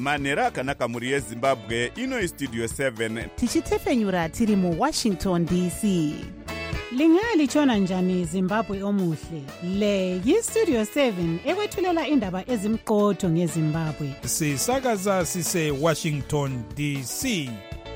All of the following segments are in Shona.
manhero akanaka mhuri yezimbabwe. Ino Studio 7 tichitefenyura tiri muWashington DC. Lingalitshona njani Zimbabwe omuhle? Le yiStudio 7 ekwethulela indaba ezimqotho ngeZimbabwe. Sisakaza sise Washington DC.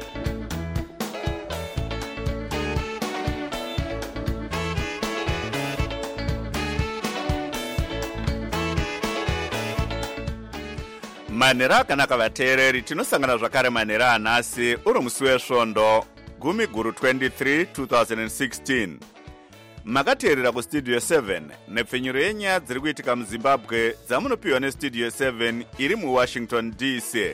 manhero akanaka vateereri, tinosangana zvakare manhero anhasi uri musi wesvondo 10/23 2016. Makateerera kuStudio 7 nepfenyuro yenyaya dziri kuitika muZimbabwe dzamunopiwa neStudio 7 iri muWashington DC.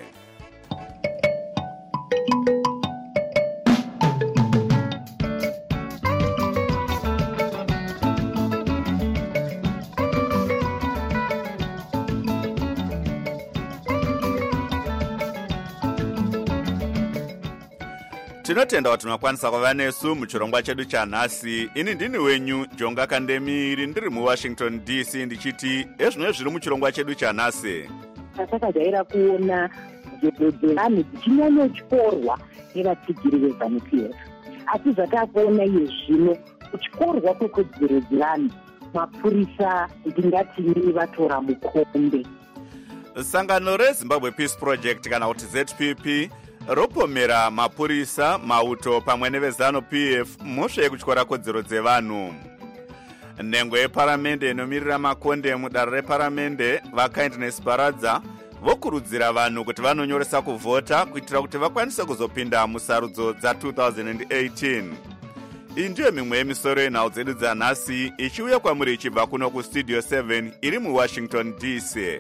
Tinotenda kuti munokwanisa kuva nesu muchirongwa chedu chanhasi. Ini ndini wenyu Jonga Kandemiri, ndiri muWashington DC, ndichiti ezvino zviri muchirongwa chedu chanhasi. Takadaira kuona dzedzevanhu dzichinyanyochikorwa nevatsigiri veZANU-PF. Asi zvatakuona iye zvino kuchikorwa kwekodzero dzevanhu, mapurisa ndingati vatora mukombe. Sangano reZimbabwe Peace Project kana kuti ZPP ropomera mapurisa, mauto pamwe neveZANU-PF mhosva yekutyora kodzero dzevanhu. Nhengo yeparamende inomirira makonde mudare reparamende vaKindness Paradza vokurudzira vanhu kuti vanonyoresa kuvhota kuitira kuti vakwanise kuzopinda musarudzo dza2018. Iyi ndiyo mimwe yemisoro yenhau dzedu dzanhasi ichiuya kwamuri ichibva kuno kuStudio 7 iri muWashington DC.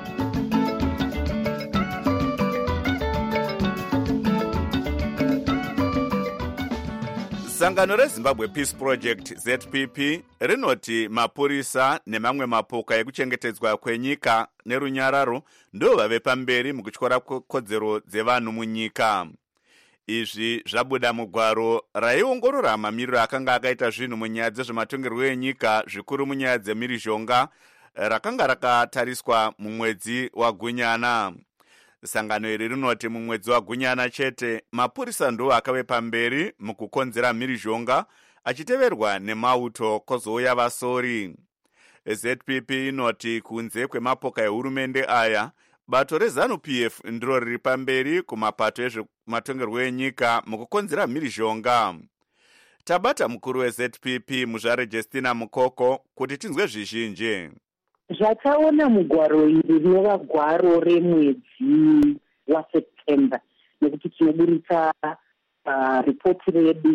Sangano reZimbabwe Peace Project ZPP rinoti mapurisa nemamwe mapoka ekuchengetedzwa kwenyika nerunyararo ndo vave pamberi mukutyora kodzero dzevanhu munyika. Izvi zvabuda mugwaro raiongorora mamiriro akanga akaita zvinhu munyaya dzezvematongerwo enyika, zvikuru munyaya dzemhirizhonga, rakanga rakatariswa mumwedzi waGunyana. Sangano iri rinoti mumwedzi waGunyana chete mapurisa ndo akave pamberi mukukonzera mhirizhonga achiteverwa nemauto kozouya vasori. ZPP inoti kunze kwemapoka ehurumende aya, bato reZANU-PF ndiro riri pamberi kumapato ezvematongerwo enyika mukukonzera mhirizhonga. Tabata mukuru weZPP Muzvare Justina Mukoko kuti tinzwe zvizhinji. Zvataona mugwaro iri rinova gwaro remwedzi waSeptember, nekuti tinoburitsa ripoti redu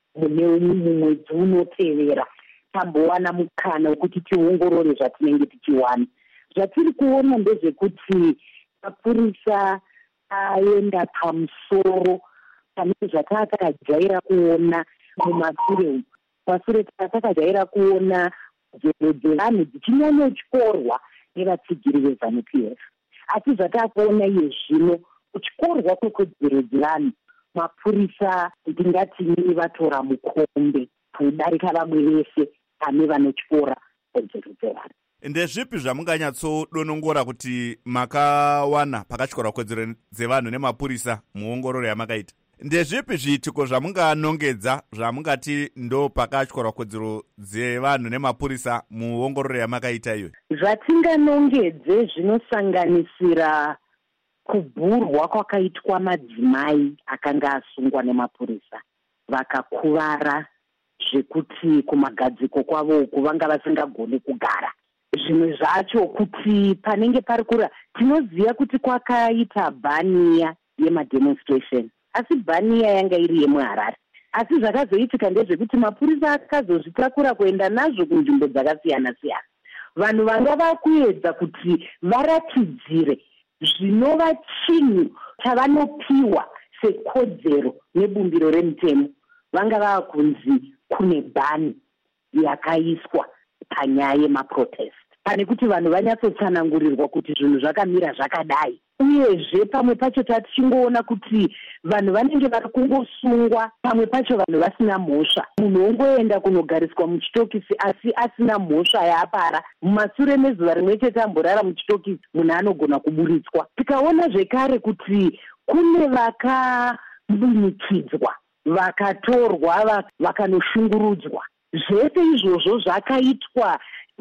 mumwedzi unotevera. Tambowana mukana wekuti tiongorore zvatinenge tichiwana. Zvatiri kuona ndezvekuti mapurisa aenda pamusoro pane zvatakadaira kuona mumasure. Pasure takadaira kuona dzevanhu dzichinyanyochikorwa nevatsigiri veZANU-PF. Asi zvatakuona iye zvino kuchikorwa kwekodzero dzevanhu, mapurisa ndingati vatora mukombe kudarika vamwe vese pane vanotyora kodzero dzevanhu. Ndezvipi zvamunganyatsodonongora kuti makawana pakatyora kodzero dzevanhu nemapurisa muongororo yamakaita? Ndezvipi zviitiko zvamunganongedza zvamungati ndo pakatyora kodzero dzevanhu nemapurisa muongororo yamakaita iyo? Zvatinganongedze zvinosanganisira kubhurwa kwakaitwa madzimai akanga asungwa nemapurisa vakakuvara zvekuti kumagadziko kwavo uku vanga vasingagoni kugara. Zvimwe zvacho kuti panenge pari kura tinoziva kuti kwakaita bhaniya yemademonstration, asi bhaniya yanga iri yemuHarare. Asi zvakazoitika ndezvekuti mapurisa akazozvitakura kuenda nazvo kunzvimbo dzakasiyana siyana. Vanhu vanga vakuedza kuti varatidzire zvinova chinhu chavanopiwa sekodzero nebumbiro remutemo, vanga vakunzi kune bhani yakaiswa panyaya yemaprotest. Pane kuti vanhu vanyatsotsanangurirwa kuti zvinhu zvakamira zvakadai, uyezve pamwe pacho tatichingoona kuti vanhu vanenge vari kungosungwa, pamwe pacho vanhu vasina mhosva. Munhu ongoenda kunogariswa muchitokisi asi asina mhosva yaapara. Mumashure mezuva rimwe chete amborara muchitokisi, munhu anogona kuburitswa. Tikaona zvekare kuti kune vakambunikidzwa, vakatorwa, vakanoshungurudzwa. Zvese izvozvo zvakaitwa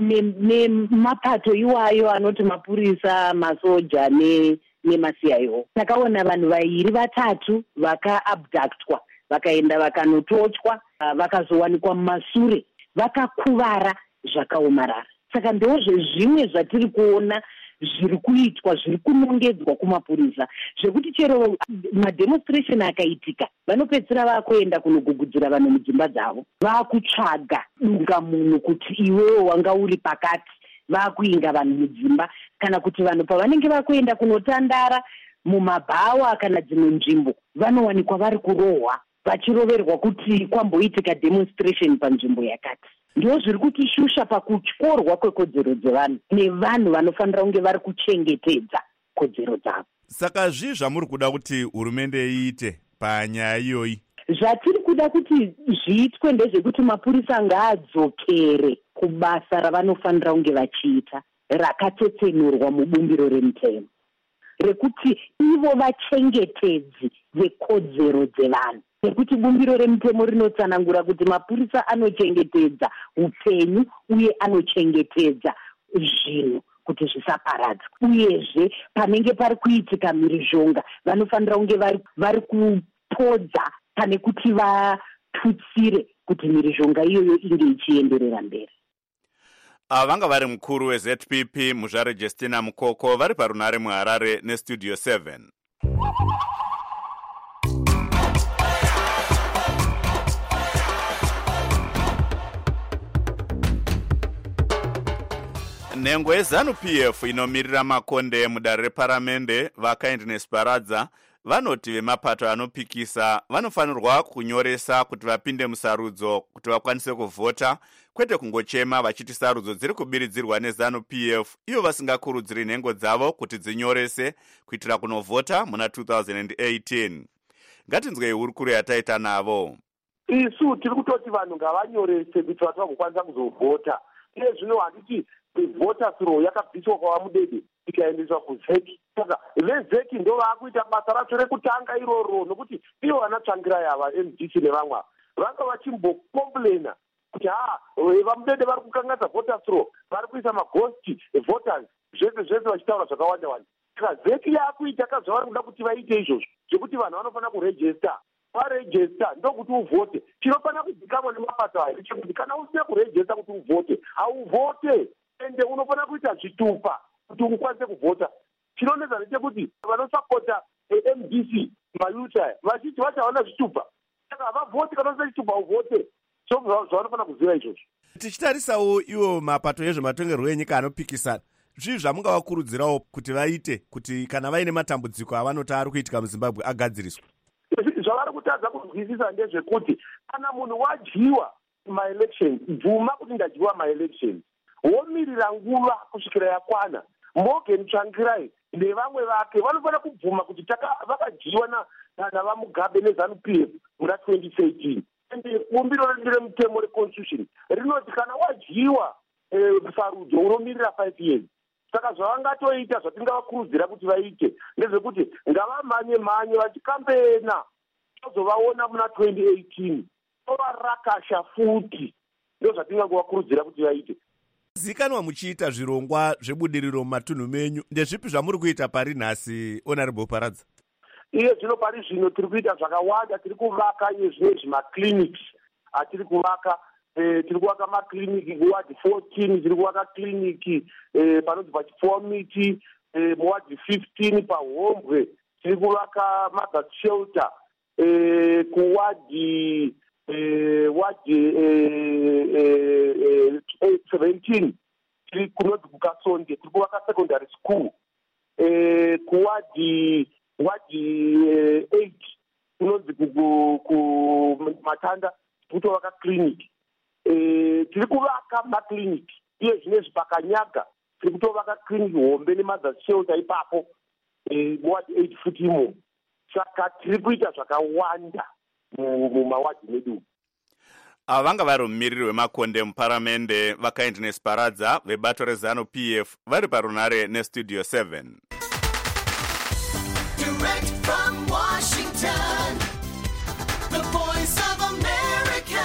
nemapato iwayo anoti mapurisa, masoja nemasiyayo. Takaona vanhu 2-3 vakaabductwa, vakaenda vakanotochwa, vakazowanikwa mumashure vakakuvara zvakaomarara. Saka ndozve zvimwe zvatiri kuona zviri kuitwa, zviri kunongedzwa kumapurisa, zvekuti chero mademonstration akaitika, vanopedzisira vakuenda kunogugudzira vanhu mudzimba dzavo, vakutsvaga dungamunhu kuti iwewe wanga uri pakati, vakuinga vanhu mudzimba, kana kuti vanhu pavanenge vakuenda kunotandara mumabhawa kana dzimwe nzvimbo, vanowanikwa vari kurohwa, vachiroverwa kuti kwamboitika demonstration panzvimbo yakati. Ndizvo zviri kutishusha pakutyorwa kwekodzero dzevanhu nevanhu vanofanira kunge vari kuchengetedza kodzero dzavo. Saka zvii zvamuri kuda kuti hurumende iite panyaya iyoyi? Zvatiri kuda kuti zviitwe ndezvekuti mapurisa ngaadzokere kubasa ravanofanira kunge vachiita, rakatsetsenurwa mubumbiro remutemo, rekuti ivo vachengetedzi vekodzero dzevanhu. Nekuti bumbiro remutemo rinotsanangura kuti mapurisa anochengetedza upenyu uye anochengetedza zvinhu kuti zvisaparadzwa. Uyezve panenge pari kuitika mhirizhonga vanofanira kunge vari kupodza pane kuti vatutsire kuti mhirizhonga iyoyo inge ichienderera mberi. Vanga vari mukuru weZPP Muzvare Justina Mukoko vari parunare muHarare neStudio 7. Nhengo yeZANU-PF inomirira makonde mudare reparamende vaKindness Paradza vanoti vemapato anopikisa vanofanirwa kunyoresa kuti vapinde musarudzo kuti vakwanise kuvhota, kwete kungochema vachiti sarudzo dziri kubiridzirwa neZANU-PF ivo vasingakurudziri nhengo dzavo kuti dzinyorese kuitira kunovhota muna 2018. Ngatinzwei hurukuro yataita navo. Isu tiri kutoti vanhu ngavanyorese kuti vatu vagokwanisa kuzovhota. Iye zvino handiti voters roll yakabviswa kwavamudede ikaendeswa kuZeki. Saka veZeki ndo vaakuita basa racho rekutanga iroro, nokuti ivo vanatsvangira yava MDC nevamwe vanga vachimbokomplaina kuti vamudede vari kukangadza voters roll, vari kuisa maghost voters, zvese vachitaura zvakawanda wanda. Saka Zeki yaakuita kazvavari kuda kuti vaite izvozvo zvekuti vanhu vanofanira kurejista. Varejista ndokuti uvhote. Chinofanira kuzikanwa nemapato aya chekuti kana usina kurejista kuti uvhote, hauvote. Ende unofanira kuita zvitupa kuti ukwanise kuvhota. Chinonetsa ndechekuti vanosapota MDC mayuta vachiti vachawana zvitupa, saka havavhoti kana usina chitupa uvhote. So zvavanofanira kuziva izvozvo. Tichitarisawo iwo mapato ezvematongerwo enyika anopikisana, zvii zvamungavakurudzirawo kuti vaite kuti kana vaine matambudziko avanoti ari kuitika muZimbabwe agadziriswa? Zvavari kutadza kunzwisisa ndezvekuti kana munhu wadyiwa maelection, bvuma kuti ndadyiwa maelection, womirira nguva kusvikira yakwana, Morgan Tsvangirai nevamwe vake vanofanira kubvuma kuti vakadyiwa navamugabe neZANU-PF muna 2013. Ende bumbiro remutemo reconstitution rinoti kana wadyiwa sarudzo unomirira 5 years. Saka zvavangatoita zvatingavakurudzira kuti vaite ndezvekuti ngavamhanye vachikambena tozovaona muna 2018 tovarakasha futi. Ndo zvatingangovakurudzira kuti vaite. Zikanwa muchiita zvirongwa zvebudiriro mumatunhu menyu, ndezvipi zvamuri kuita pari nhasi, Honorable Paradza? Iye zvino pari zvino tiri kuita zvakawanda. Tiri kuvaka iye zvinezvi maclinics atiri kuvaka. Tiri kuvaka maclinic muward 14, tiri kuvaka kliniki panonzi paChipfuwamiti, muward 15 paHombwe, tiri kuvaka mother shelter kuwadi 17 tiri kunonzi kuKasonde, tiri kuvaka secondary school kuwadi 8 kunonzi kuMatanda, tiri kutovaka kliniki. Tiri kuvaka makliniki iye zvinezvi paKanyaga, tiri kutovaka kliniki hombe nemother shelter ipapo. muwadhi 8 futimo. Saka tiri kuita zvakawanda mumawadhi medu. Ava vanga vari mumiriri wemakonde muparamende vakindness Paradza vebato rezanu PF vari parunare nestudio 7. Direct from Washington, the voice of America,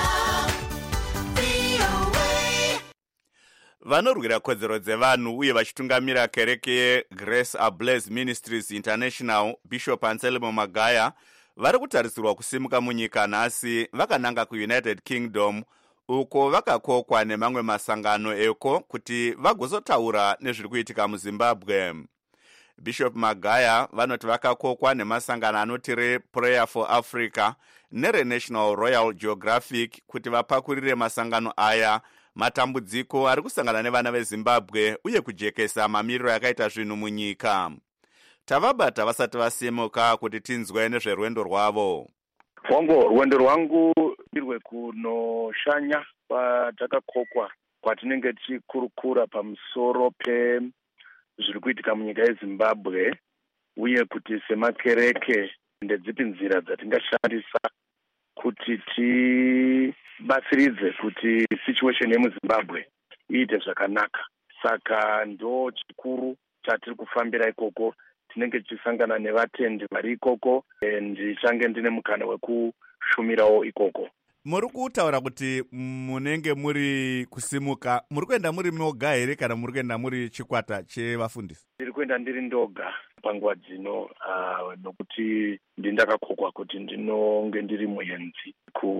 VOA. Vanorwira kodzero dzevanhu uye vachitungamira kereke yeGrace Ablaze Ministries International Bishop Anselmo Magaya vari kutarisirwa kusimuka munyika nhasi vakananga kuUnited Kingdom uko vakakokwa nemamwe masangano eko kuti vagozotaura nezviri kuitika muZimbabwe. Bishop Magaya vanoti vakakokwa nemasangano anoti rePrayer for Africa nereNational Royal Geographic kuti vapakurire masangano aya matambudziko ari kusangana nevana veZimbabwe uye kujekesa mamiriro akaita zvinhu munyika. Tavabata vasati vasimuka kuti tinzwe nezverwendo rwavo. Rwendo rwangu irwe kunoshanya kwatakakokwa kwatinenge tichikurukura pamusoro zviri kuitika munyika yeZimbabwe uye kuti semakereke ndedzipi nzira dzatingashandisa kuti tibatsiridze kuti situation yemuZimbabwe iite zvakanaka. Saka ndo chikuru chatiri kufambira ikoko. Tinenge tichisangana nevatendi vari ikoko ndichange ndine mukana wekushumirawo ikoko. Muri kutaura kuti munenge muri kusimuka, muri kuenda muri moga here kana muri kuenda muri chikwata chevafundisi? Ndiri kuenda ndiri ndoga panguva dzino nokuti ndindakakokwa kuti ndinonge ndiri muenzi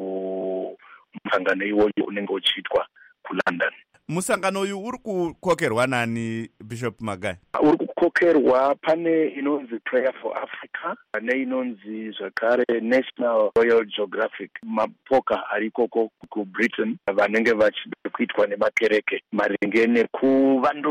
kumusangano iwoyo unenge uchiitwa kuLondon. Musangano uyu uri kukokerwa nani, Bishop Magaya? Uri kukokerwa pane inonzi Prayer for Africa neinonzi zvakare National Royal Geographic. Mapoka ari koko kuBritain vanenge vachida kuitwa nemakereke maringe nekuvandudzwa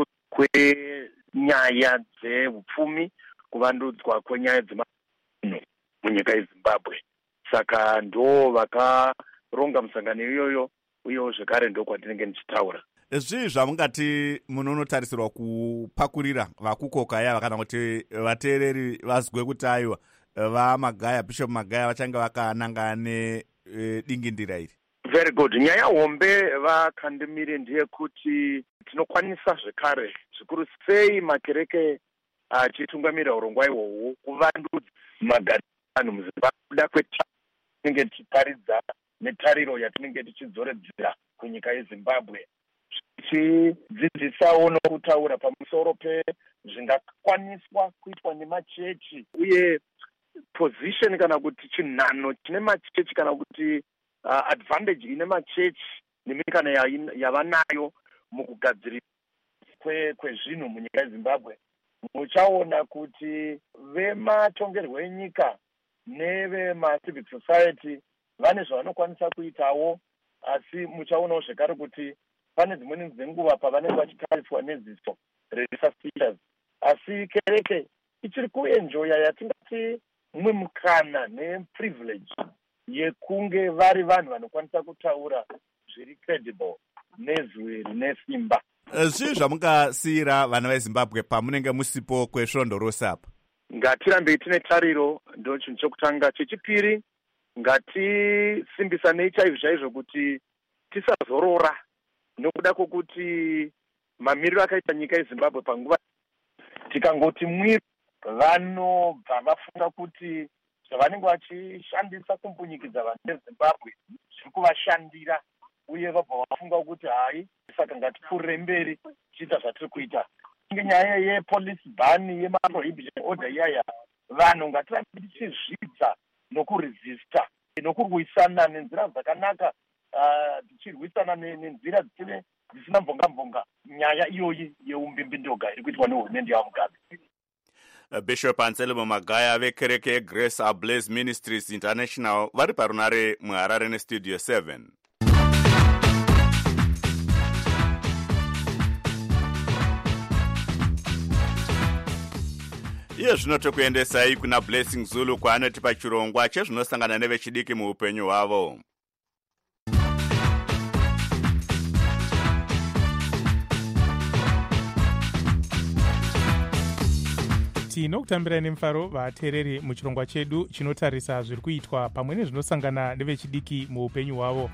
kwenyaya dzeupfumi, kuvandudzwa kwenyaya dzemamunhu munyika yeZimbabwe. Saka ndo vakaronga musangano iyoyo uyewo zvakare ndo kwatinenge ndichitaura. Zvii zvamungati munonotarisirwa kupakurira vakukoka yava kana kuti vateereri vazwe kuti aiwa vaMagaya, Bishop Magaya vachange vakananga nedingindira iri? Very good. Nyaya hombe vakandimire ndeyekuti tinokwanisa zvekare zvikuru sei makereke achitungamira urongwa ihwohwo kuvandudza magariro evanhu muZimbabwe kuda kwetinenge tichiparidza netariro yatinenge tichidzoredzera kunyika yeZimbabwe, tichidzidzisawo nokutaura pamusoro pezvingakwaniswa kuitwa nemachechi uye position kana kuti chinhano chine machechi kana kuti advantage ine machechi nemikana yavanayo mukugadzirira kwezvinhu munyika yeZimbabwe. Muchaona kuti vematongerwo enyika nevemacivic society vane zvavanokwanisa kuitawo, asi muchaonawo zvekare kuti pane dzimweni dzenguva pavanenge vachitariswa neziso resuspicious, asi kereke ichiri kuenjoya yatingati mumwe mukana neprivilege yekunge vari vanhu vanokwanisa kutaura zviri credible nezwi rine simba. Zvii zvamungasiyira vana veZimbabwe pamunenge musipo kwesvondo rose apa? Ngatirambei tine tariro, ndo chinhu chokutanga. Chechipiri, ngatisimbisanei chaizvo kuti tisazorora nokuda kwokuti mamiriro akaita nyika yeZimbabwe panguva tikangoti mwiri vanobva vafunga kuti zvavanenge vachishandisa kumbunyikidza vanhu veZimbabwe zviri kuvashandira uye vabva vafunga kuti hai, saka ngatipfuurire mberi tichiita zvatiri kuita. Nyaya yepolice ban yemaprohibition order iyaya, vanhu ngatirambe tichizvidza nokuresista nokurwisana nenzira dzakanaka, tichirwisana nenzira dzisina mvonga nyaya iyoyi yeumbimbi ndoga iri kuitwa nehurumende yaMugabe. Bishop Anselmo Magaya vekereke yeGrace Ablaze Ministries International vari parunare muHarare nestudio 7. Iye zvino tokuendesai kuna Blessing Zulu kwaanotipa chirongwa chezvinosangana nevechidiki muupenyu hwavo. tinokutambira nemufaro vateereri muchirongwa chedu chinotarisa zviri kuitwa pamwe nezvinosangana nevechidiki muupenyu hwavo.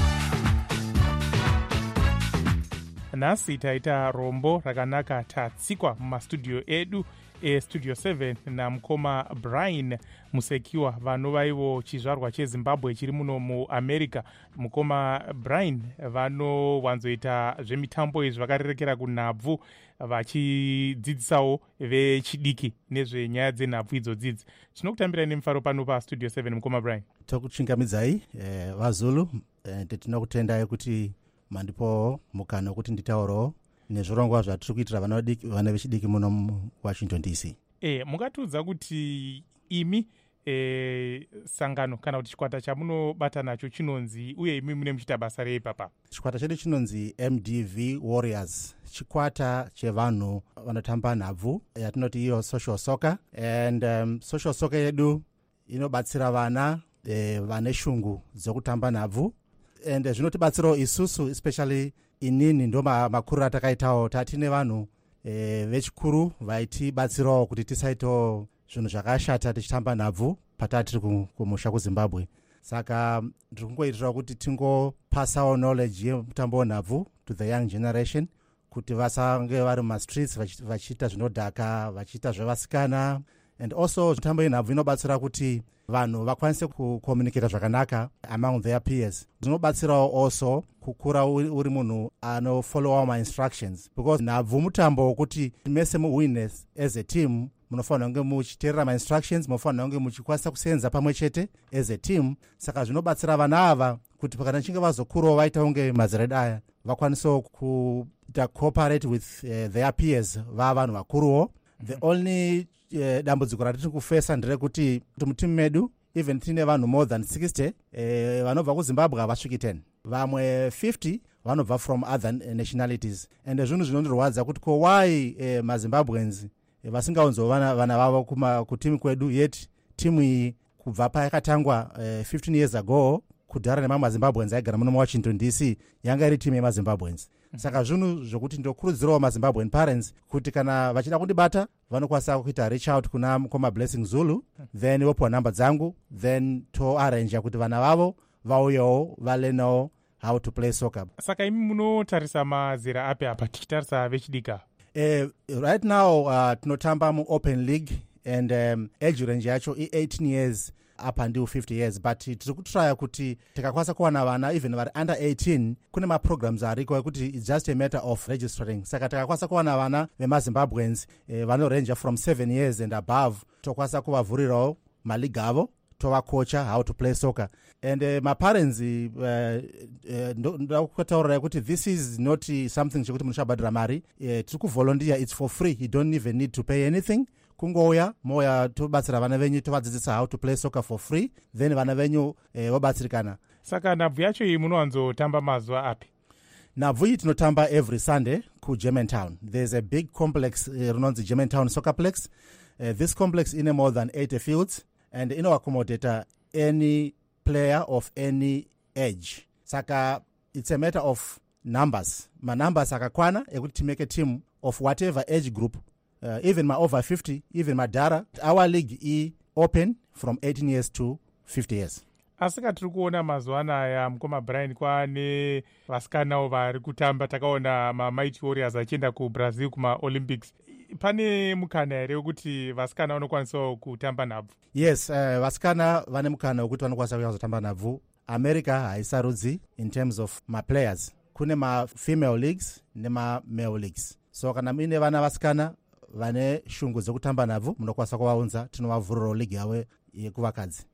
Nhasi taita rombo rakanaka tatsikwa mumastudio edu estudio 7 namukoma Brian Musekiwa vanova ivo chizvarwa cheZimbabwe chiri muno muAmerica. Mukoma Brian vanowanzoita zvemitambo izvi vakarerekera kunhabvu vachidzidzisawo vechidiki nezvenyaya dzenhabvu idzodzidzi. Tinokutambira nemufaro pano pastudio 7 mukoma Brian. Tokuchingamidzai vaZulu tinokutendai kuti mandipo mukana wekuti nditaurawo nezvirongwa zvatiri kuitira vana vechidiki muno muWashington DC. Mungatiudza kuti imi sangano kana kuti chikwata chamunobata nacho chinonzi uye imi mune muchita basa rei papa? Chikwata chedu chinonzi MDV Warriors, chikwata chevanhu vanotamba nhabvu yatinoti iyo social soccer, and social soccer yedu inobatsira vana vane shungu dzokutamba nhabvu, and zvinotibatsirawo isusu especially inini ndo makuru atakaitawo tatine vanhu vechikuru vaitibatsirawo kuti tisaitawo zvinhu zvakashata tichitamba nhabvu patatiri kumusha kuZimbabwe. Saka ndiri kungoitirawo kuti tingopasawo knowledge yemutambo wenhabvu to the young generation kuti vasange vari mumastreets vachiita zvinodhaka, vachiita zvevasikana. And also mitambo yenhabvu inobatsira kuti vanhu vakwanise kucommunicate zvakanaka among their peers. Zvinobatsirawo also kukura uri munhu anofollowa ma-instructions, because nhabvu mutambo wokuti mese muwine as a team munofanira kunge muchiteerera ma-instructions, munofanira kunge muchikwanisa kusenza pamwe chete as a team. Saka zvinobatsira vana ava kuti pakana chinge vazokurawo vaita kunge mazired aya vakwanisewo kuita cooperate with their peers vanhu vakuruwo. The only dambudziko ratiri kufesa nderekuti mutimu medu even tine vanhu more than 60 vanobva kuZimbabwe havasviki 10, vamwe 50 vanobva from other nationalities. And zvinhu zvinondirwadza kuti ko why maZimbabweans vasingaunzova vana vavo kutimu kwedu, yet timu iyi kubva payakatangwa 15 years ago kudhara nemamwe maZimbabweans aigara muno muWashington DC yanga iri timu yemaZimbabweans. Saka zvinhu zvokuti ndokurudzirawo maZimbabwean parents kuti kana vachida kundibata vanokwanisa kuita reach out kuna mukoma Blessing Zulu, then vopiwa namba dzangu, then toarrange kuti vana vavo vauyewo valenawo how to play soccer. Saka imi munotarisa mazera api apa tichitarisa vechidika? Right now tinotamba muOpen League, and age range yacho i18 years up until 50 years, but tiri kutraya kuti tikakwanisa kuwana vana even vari under 18 kune maprograms ariko ekuti it's just a matter of registering. Saka tikakwanisa kuwana vana vemaZimbabweans vanorange from 7 years and above, tokwanisa kuvavhurirawo maleague avo, tovakocha how to play soccer. And maparents ndakutaurira kuti this is not something chekuti munhu chabhadhira mari, tiri kuvolunteer, it's for free, you don't even need to pay anything. Kungouya moya tobatsira vana venyu tovadzidzisa how to play soccer for free, then vana venyu vobatsirikana. Saka nhabvu yacho iyi munowanzotamba mazuva api? Nhabvu iyi tinotamba every Sunday kuGermantown. There's a big complex rinonzi Germantown Soccerplex. This complex ine more than 80 fields and inoaccommodate any player of any age. Saka it's a matter of numbers. Numbers akakwana ekuti timake a team of whatever age group. Even my over 50, even my dara. Our league is open from 18 years to 50 years. Asika tiri kuona mazuva anaya mukoma Brian kwaane vasikanawo vari kutamba. Takaona maMighty Warriors achienda kuBrazil kumaOlympics. Pane mukana here wekuti vasikana vanokwanisawo kutamba nhabvu? Yes, vasikana vane mukana wekuti vanokwanisa kuzotamba nhabvu. America haisarudzi in terms of maplayers. Kune mafemale leagues nemamale leagues. So kana muine vana vasikana vane shungu dzokutamba nhabvu munokwanisa kuvaunza, tinovavhurirawo league yavo yekuvakadzi.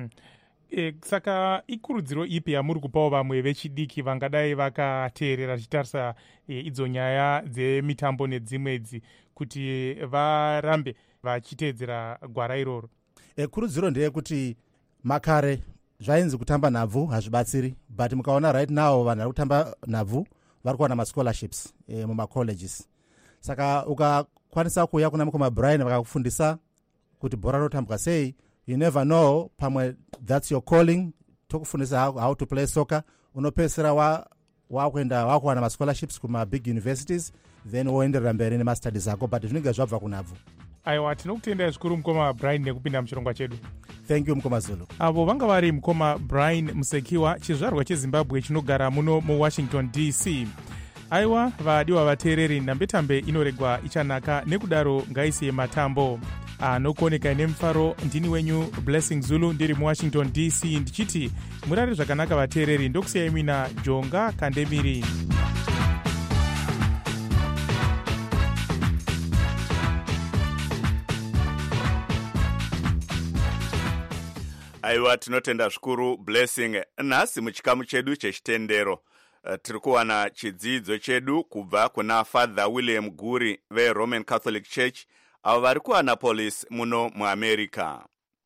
Saka ikurudziro ipi yamuri kupawo vamwe vechidiki vangadai vakateerera tichitarisa idzo nyaya dzemitambo nedzimwedzi kuti varambe vachiteedzera gwara iroro? Kurudziro ndeyekuti makare zvainzi kutamba nhabvu hazvibatsiri, but mukaona right now vanhu vari kutamba nhabvu vari kuwana mascholarships mumacolleges. Saka ukakwanisa kuuya kuna mukoma Brian vakakufundisa kuti bhora rinotambwa sei, you never know, pamwe that's your calling, tokufundisa how to play soccer, unopesera wakuwana mascholarships kuma big universities, then woenderera mberi nemastudies ako, but zvinenge zvabva kunhabvu. aiwa tinokutendai zvikuru mukoma Brian nekupinda muchirongwa chedu. Thank you mukoma Zulu. Avo vanga vari mukoma Brian Musekiwa, chizvarwa cheZimbabwe chinogara muno muWashington DC. Aiwa vadiwa vateereri, nambetambe inoregwa ichanaka, nekudaro ngaisiye matambo anokuoneka nemufaro. Ndini wenyu Blessing Zulu ndiri muWashington DC ndichiti murare zvakanaka vateereri. Ndokusiyai mina Jonga Kandemiri. Aiwa tinotenda zvikuru Blessing. Nhasi muchikamu chedu chechitendero tiri kuwana chidzidzo chedu kubva kuna Father William Guri veRoman Catholic Church avo vari kuAnapolis muno muAmerica.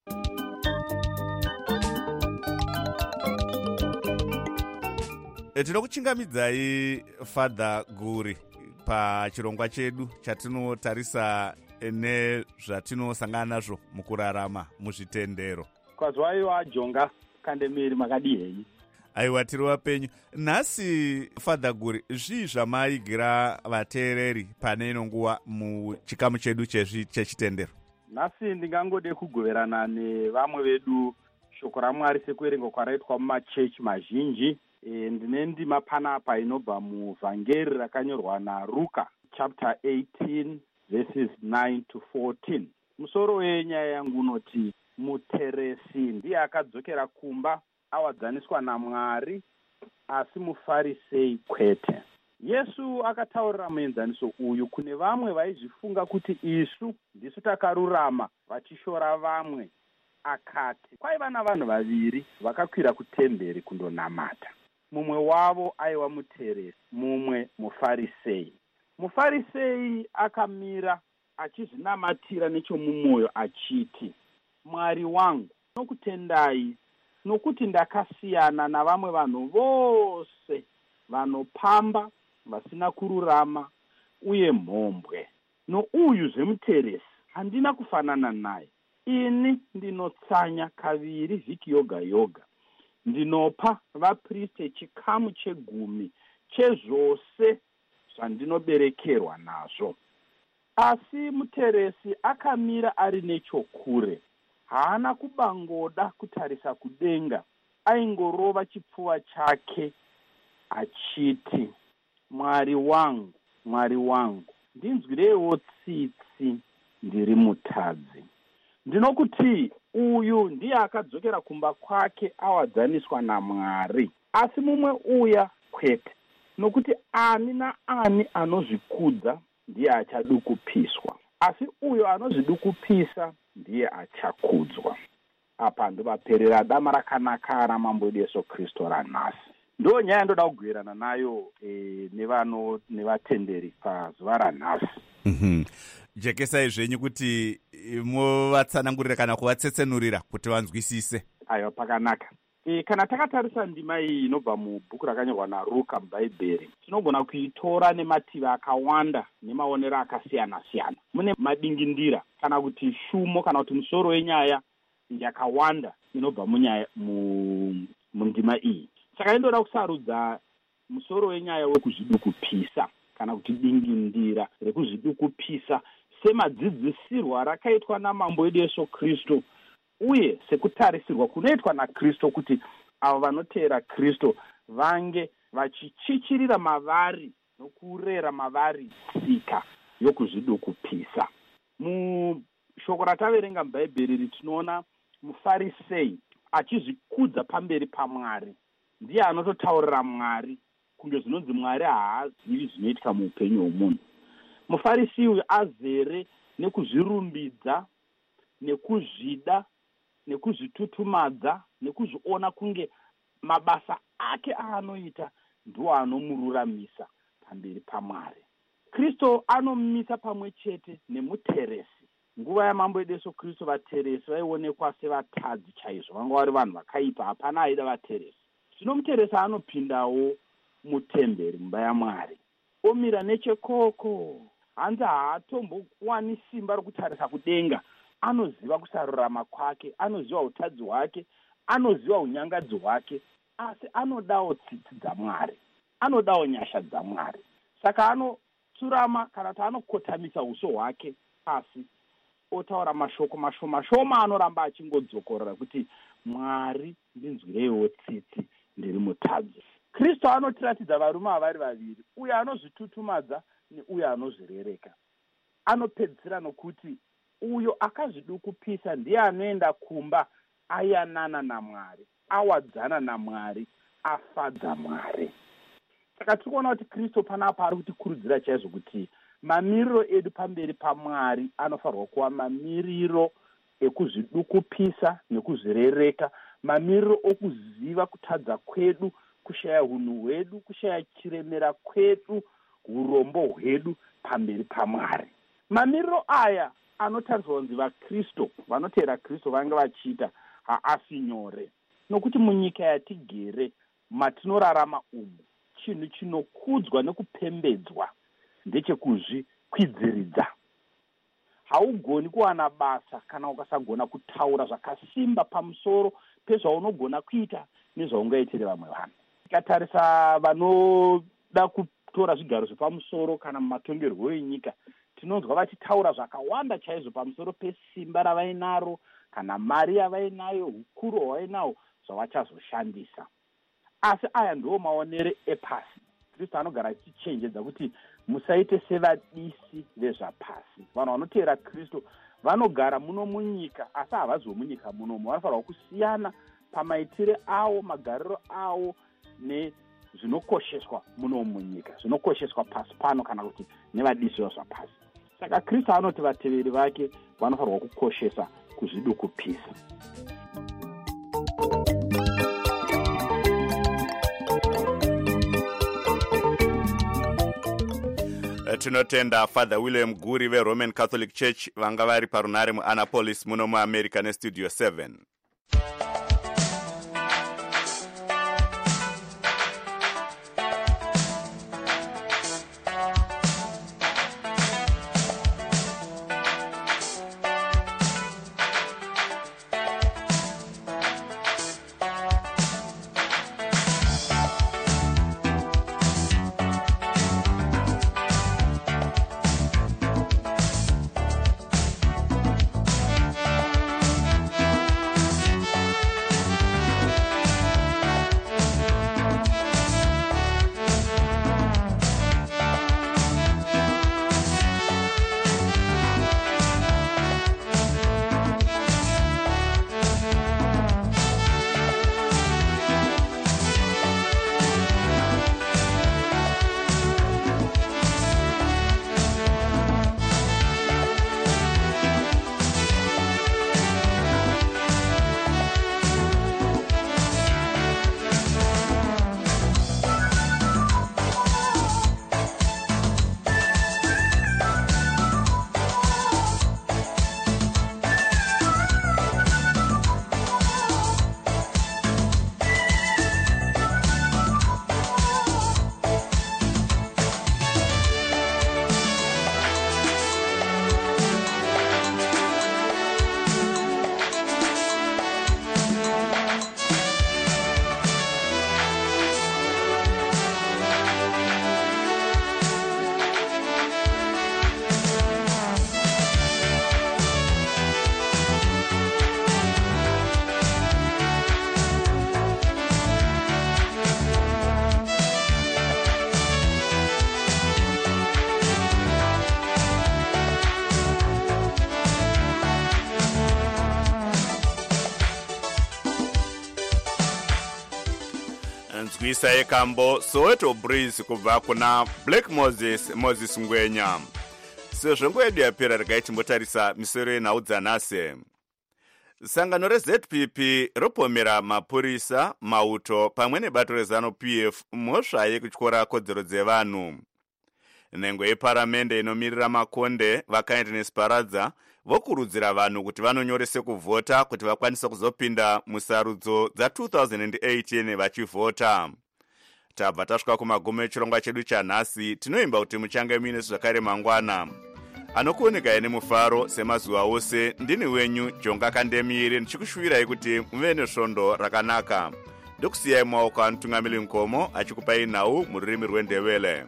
Tinokuchingamidzai Father Guri pachirongwa chedu chatinotarisa nezvatinosangana nazvo mukurarama muzvitendero. Kwazwaiwa Jonga Kandemiri, makadii? Aiwa tiri wapenyu. Nhasi Father Guri, zvii zvamaigira vateereri pane ino nguva muchikamu chedu chechitendero? Nhasi ndingangode kugoverana nevamwe vedu shoko raMwari sekuerenga kwaraitwa mumachechi mazhinji. Ndine ndima panapa inobva muvhangeri rakanyorwa naRuka chapter 18 verses 9 to 14. Musoro wenyaya yangu unoti muteresi ndiye akadzokera kumba awadzaniswa naMwari, asi mufarisei kwete. Yesu akataurira muenzaniso uyu kune vamwe vaizvifunga kuti isu ndisu takarurama vachishora vamwe. Akati kwaiva navanhu vaviri vakakwira kutemberi kundonamata. Mumwe wavo aiva muteresi, mumwe mufarisei. Mufarisei akamira achizvinamatira nechomumwoyo achiti, Mwari wangu, nokutendai nokuti ndakasiyana navamwe vanhu vose vanopamba, vasina kururama uye mhombwe. Nouyu zvemuteresi handina kufanana naye. Ini ndinotsanya kaviri vhiki yoga yoga. Ndinopa vapriste chikamu 10 chezvose zvandinoberekerwa nazvo. Asi muteresi akamira ari nechokure. Haana kubangoda kutarisa kudenga. Aingorova chipfuva chake achiti, Mwari wangu, Mwari wangu, ndinzwireiwo tsitsi, ndiri mutadzi. Ndinokuti uyu ndiye akadzokera kumba kwake awadzaniswa naMwari, asi mumwe uya kwete. Nokuti ani naani anozvikudza ndiye achadukupiswa, asi uyo anozvidukupisa ndiye achakudzwa. Apa ndovaperera dama rakanaka ramambo edu Yesu Kristu ranhasi. Ndo nyaya yandoda kugoverana nayo nevatenderi pazuva ranhasi. Jekesai zvenyu kuti muvatsanangurire kana kuvatsetsenurira kuti vanzwisise. Aiwa, pakanaka. Kana takatarisa ndima iyi inobva mubhuku rakanyorwa naRuka mubhaibheri, tinogona kuitora nemativi akawanda nemaonero akasiyana siyana. Mune madingindira kana kuti shumo kana kuti musoro wenyaya yakawanda inobva mundima iyi. Saka indoda kusarudza musoro wenyaya wekuzvidukupisa kana kuti dingindira rekuzvidukupisa semadzidzisirwo arakaitwa namambo edu Yesu Kristu, uye sekutarisirwa kunoitwa naKristu kuti avo vanoteera Kristu vange vachichichirira mavari nokurera mavari tsika yokuzvidukupisa. Mushoko rataverenga mubhaibheri tinoona mufarisei achizvikudza pamberi paMwari. Ndiye anototaurira Mwari kunge zvinonzi Mwari haazivi zvinoitika muupenyu hwomunhu. Mufarisi uyu azere nekuzvirumbidza, nekuzvida, nekuzvitutumadza, nekuzviona kunge mabasa ake aanoita ndiwo anomuraramisa pamberi paMwari. Kristu anomumisa pamwe chete nemuteresi. Nguva yamambo edu Yesu Kristu vateresi vaionekwa sevatadzi chaizvo, vanga vari vanhu vakaipa, hapana aida vateresi. Zvino muteresi anopindawo mutemberi mumba yaMwari, omira nechekoko. Hanzi haatombowani simba rokutarisa kudenga. Anoziva kusarurama kwake, anoziva utadzi hwake, anoziva unyangadzi hwake, asi anodawo tsitsi dzaMwari, anodawo nyasha dzaMwari. Saka anotsurama kana kuti anokotamisa uso hwake pasi otaura mashoko mashoma anoramba achingodzokorora kuti Mwari ndinzwireiwo tsitsi ndiri mutadzi. Kristu anotiratidza varume avari vaviri, uyo anozvitutumadza neuyo anozvirereka. Anopedzisira nokuti uyo akazvidukupisa ndiye anoenda kumba ayanana naMwari, awadzana naMwari, afadza Mwari. Saka tikuona kuti Kristu panapa ari kutikurudzira chaizvo kuti mamiriro edu pamberi paMwari anofanirwa kuva mamiriro ekuzvidukupisa nekuzvirereka, mamiriro okuziva kutadza kwedu, kushaya unhu hwedu, kushaya chiremera kwedu, urombo hwedu pamberi paMwari. Mamiriro aya anotariswa kunzi vaKristu vanotevera Kristu vange vachiita haasi nyore, nokuti munyika yatigere matinorarama umu, chinhu chinokudzwa nekupembedzwa ndechekuzvikwidziridza. Haugoni kuwana basa kana ukasagona kutaura zvakasimba pamusoro pezvaunogona kuita nezvaungaitire vamwe vanhu. Tikatarisa vanoda kutora zvigaro zvepamusoro kana mumatongerwo enyika, tinonzwa vachitaura zvakawanda chaizvo pamusoro pesimba ravainaro kana mari yavainayo, ukuru hwavainayo zvavachazoshandisa. Asi aya ndiwo maonere epasi. Kristu anogara achichenjedza kuti musaite sevadisi vezvapasi. Vanhu vanotevera Kristu vanogara muno munyika, asi havaziwo munyika munomu. Vanofanirwa kusiyana pamaitire avo, magariro avo nezvinokosheswa muno munyika, zvinokosheswa pasi pano kana kuti nevadisi vezvapasi. Saka Kristu anoti vateveri vake vanofanirwa kukoshesa kuzvidukupisa. Tinotenda Father William Guri veRoman Catholic Church vanga vari parunare muAnnapolis muno muAmerica neStudio 7. nzwisa yekambo Soweto Breeze kubva kuna Black Moses Ngwenya. Sezvo nguva yedu yapera regai timbotarisa misoro yenhau dzanhasi. Sangano reZPP ropomera mapurisa, mauto pamwe nebato reZANU-PF mhosva yekutyora kodzero dzevanhu. Nhengo yeparamende inomirira makonde vakaindness Paradza vokurudzira vanhu kuti vanonyorese kuvhota kuti vakwanise kuzopinda musarudzo dza2018 vachivhota. Tabva tasvika kumagumo echirongwa chedu chanhasi. Tinoimba kuti muchange muine zvakare mangwana. Anokuonekai nemufaro semazuva ose. Ndini wenyu Jonga Kandemiire ndichikushuvirai kuti muve nesvondo rakanaka. Ndokusiyai mumaoko anotungamiri Nkomo achikupai nhau mururimi rweNdebele.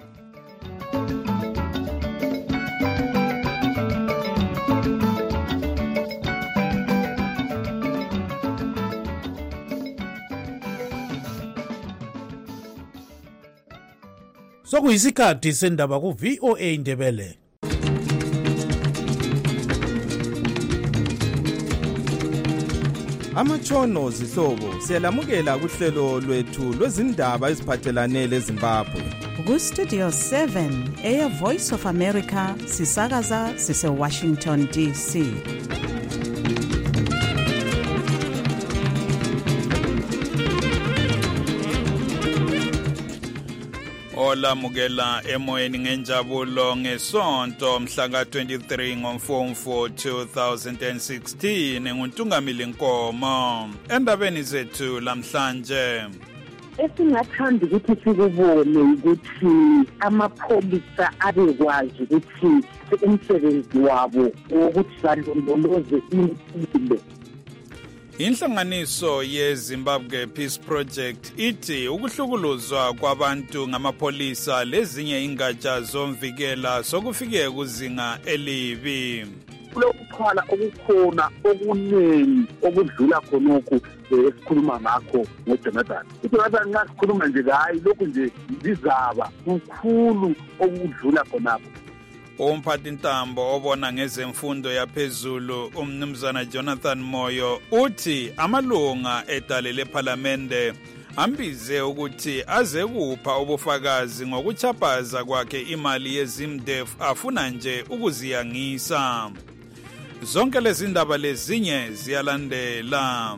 Sokuyisikhathi sendaba ku VOA Indebele. Amatshono zihlobo siyalamukela kuhlelo lwethu lwezindaba eziphathelane leZimbabwe. Ku Studio 7 Air Voice of America sisakaza sise Washington DC. Olamukela emoyeni ngenjabulo ngesonto mhla ka-23 ngoMfumfu 2016 nguNtungamili Nkomo. Endabeni zethu lamhlanje esingathanda ukuthi sikubone ukuthi amapholisa abekwazi ukuthi umsebenzi wabo wokuthi balondoloze impilo. Inhlanganiso yeZimbabwe Peace Project ithi ukuhlukuluzwa kwabantu ngamapholisa lezinye ingatsha zomvikela sokufike kuzinga elibi. Kulokuxhwala okukhona okuningi okudlula khonokho esikhuluma ngakho ngoJonathan. uJonathan nxa sikhuluma nje hayi lokhu nje izaba kukhulu okudlula khonapho. Umphathintambo obona ngezemfundo yaphezulu umnumzana Jonathan Moyo uthi amalunga edale lephalamende ambize ukuthi aze kupha ubufakazi ngokuchaphaza kwakhe imali yeZimDef afuna nje ukuziyangisa. Zonke lezi ndaba lezinye ziyalandela.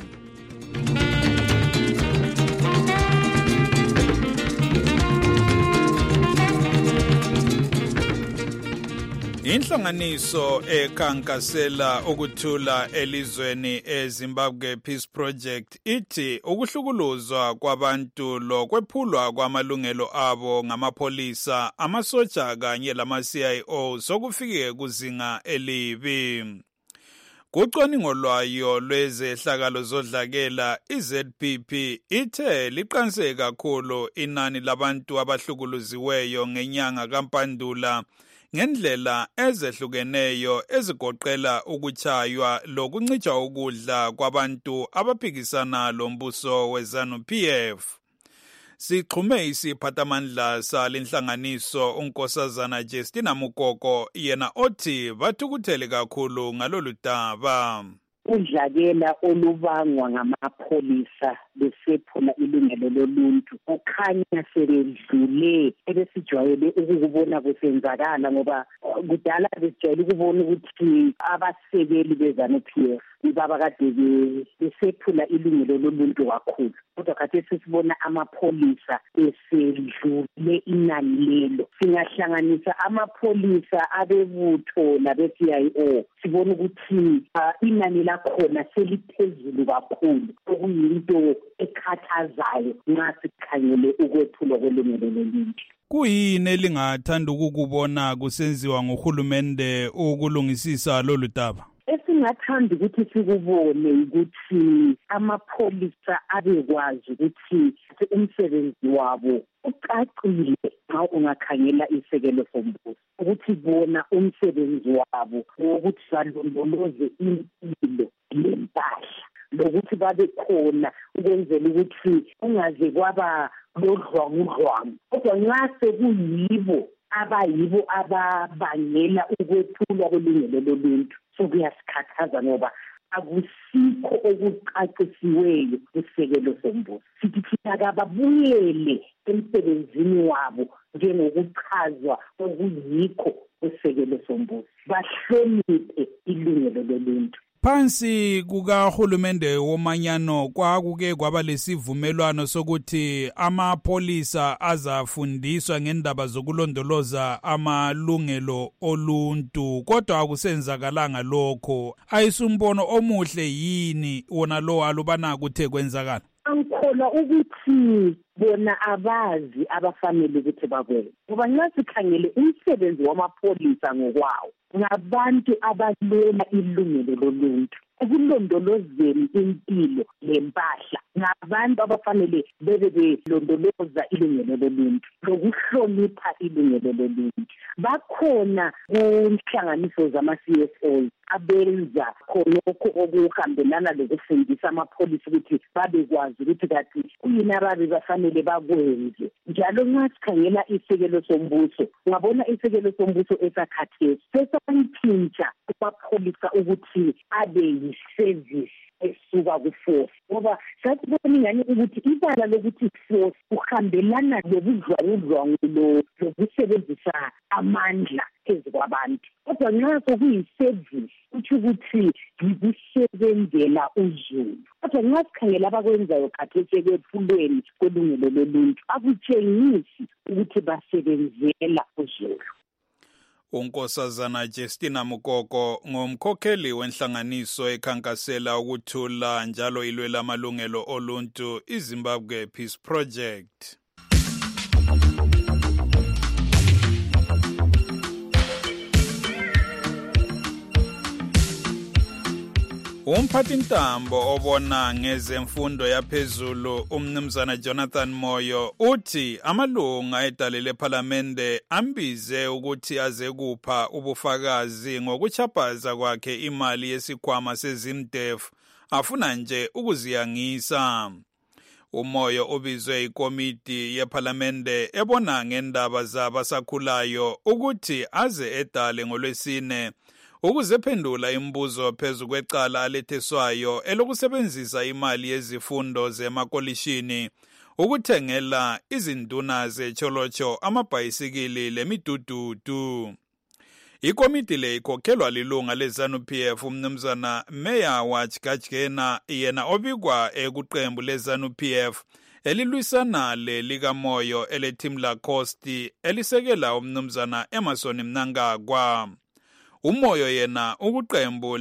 Inhlanganiso ekhankasela ukuthula elizweni eZimbabwe Peace Project ithi ukuhlukuluzwa kwabantu lokwephulwa kwamalungelo abo ngamapholisa, amasoja kanye lama-CIO sokufike kuzinga elibi. Kucwaningo lwayo lwezehlakalo zodlakela, iZPP ithe liqanse kakhulu inani labantu abahlukuluziweyo ngenyanga kaMpandula ngendlela ezehlukeneyo ezigoqela ukuchaywa lokuncitshwa ukudla kwabantu abaphikisana lombuso weZANU-PF. Sixhume isiphathamandla salenhlanganiso uNkosazana Justina Mukoko yena othi bathukuthele kakhulu ngalolu daba. Udlakela olubangwa ngamapholisa besephula ilungelo loluntu ukhanya sebedlule ebesijwayele ukubona kusenzakala ngoba kudala besijwayele ukubona ukuthi abasebeli beZANU-PF baba kade besephula ilungelo loluntu kakhulu, kodwa khathesi sisibona amapholisa esedlule inani lelo. Singahlanganisa amapholisa abebutho labe-CIO sibona ukuthi inani lakhona seliphezulu kakhulu, okuyinto ekhathazayo nxa sikhangele ukwephulwa kwelungelo loluntu. Kuyini elingathanda ukukubona kusenziwa nguhulumende ukulungisisa lolu daba? Esingathanda ukuthi sikubone ukuthi amapholisa abekwazi ukuthi umsebenzi wabo ucacile nxa ungakhangela isekelo sombuso, ukuthi bona umsebenzi wabo wokuthi balondoloze impilo lempahla lokuthi babe khona ukwenzela ukuthi kungaze kwaba lodlwangudlwangu, kodwa nxa sekuyibo ababangela ukwephulwa kwelungelo loluntu sokuyasikhathaza ngoba akusikho okucacisiweyo kusekelo sombuso. Sithi thina kababuyele emsebenzini wabo njengokuchazwa okuyikho kusekelo sombuso, bahloniphe ilungelo loluntu. Phansi kukahulumende womanyano kwakuke kwaba lesivumelwano sokuthi amapholisa azafundiswa ngendaba zokulondoloza amalungelo oluntu, kodwa akusenzakalanga lokho. Ayisumbono omuhle yini wona lo alubana kuthe kwenzakala? Angikholwa ukuthi bona abazi abafanele ukuthi bakwenze, ngoba nxa sikhangele umsebenzi wamapholisa ngokwawo ngabantu abalwela ilungelo loluntu. ekulondolozeni impilo lempahla ngabantu abafanele bebe belondoloza ilungelo loluntu lokuhlonipha ilungelo loluntu. Bakhona kunhlanganiso zama-CSOs abenza khonokho okuhambelana lokufundisa amapholisa ukuthi babekwazi ukuthi kathi kuyini ababe bafanele bakwenze. Njalo nxa sikhangela isekelo sombuso, ungabona isekelo sombuso esakhathesi sesayiphintsha amapholisa ukuthi abe yi-service esuka ku-force, ngoba sasibona ingane ukuthi ibala lokuthi force uhambelana lobudlwangudlwangu lokusebenzisa amandla phezu kwabantu. Kodwa nxa sokuyi-service kutsho ukuthi yikusebenzela uzulu. Kodwa nxa sikhangela abakwenzayo khathesi ekwethulweni kwelungelo loluntu akutshengisi ukuthi basebenzela uzulu. uNkosazana Justina Mukoko ngumkhokheli wenhlanganiso ekhankasela ukuthula njalo ilwela amalungelo oluntu iZimbabwe Peace Project. Umphathintambo obona ngezemfundo yaphezulu umnumzana Jonathan Moyo uthi amalunga edale lePhalamende ambize ukuthi aze kupha ubufakazi ngokuchaphaza kwakhe imali yesikhwama seZimDef afuna nje ukuziyangisa. Umoyo ubizwe ikomiti yePhalamende ebona ngendaba zabasakhulayo ukuthi aze edale ngolwesine ukuzephendula imibuzo phezu kwecala aletheswayo elokusebenzisa imali yezifundo zemakolishini ukuthengela izinduna zecholocho amabhayisikili lemidududu. Ikomiti le ikhokhelwa lilunga leZANU-PF umnumzana Meya Wachgajgena yena obikwa ekuqembu leZANU-PF elilwisana lelikamoyo eleThimla Costi elisekela umnumzana Emerson Mnangagwa. Umoyo yena ukuqembu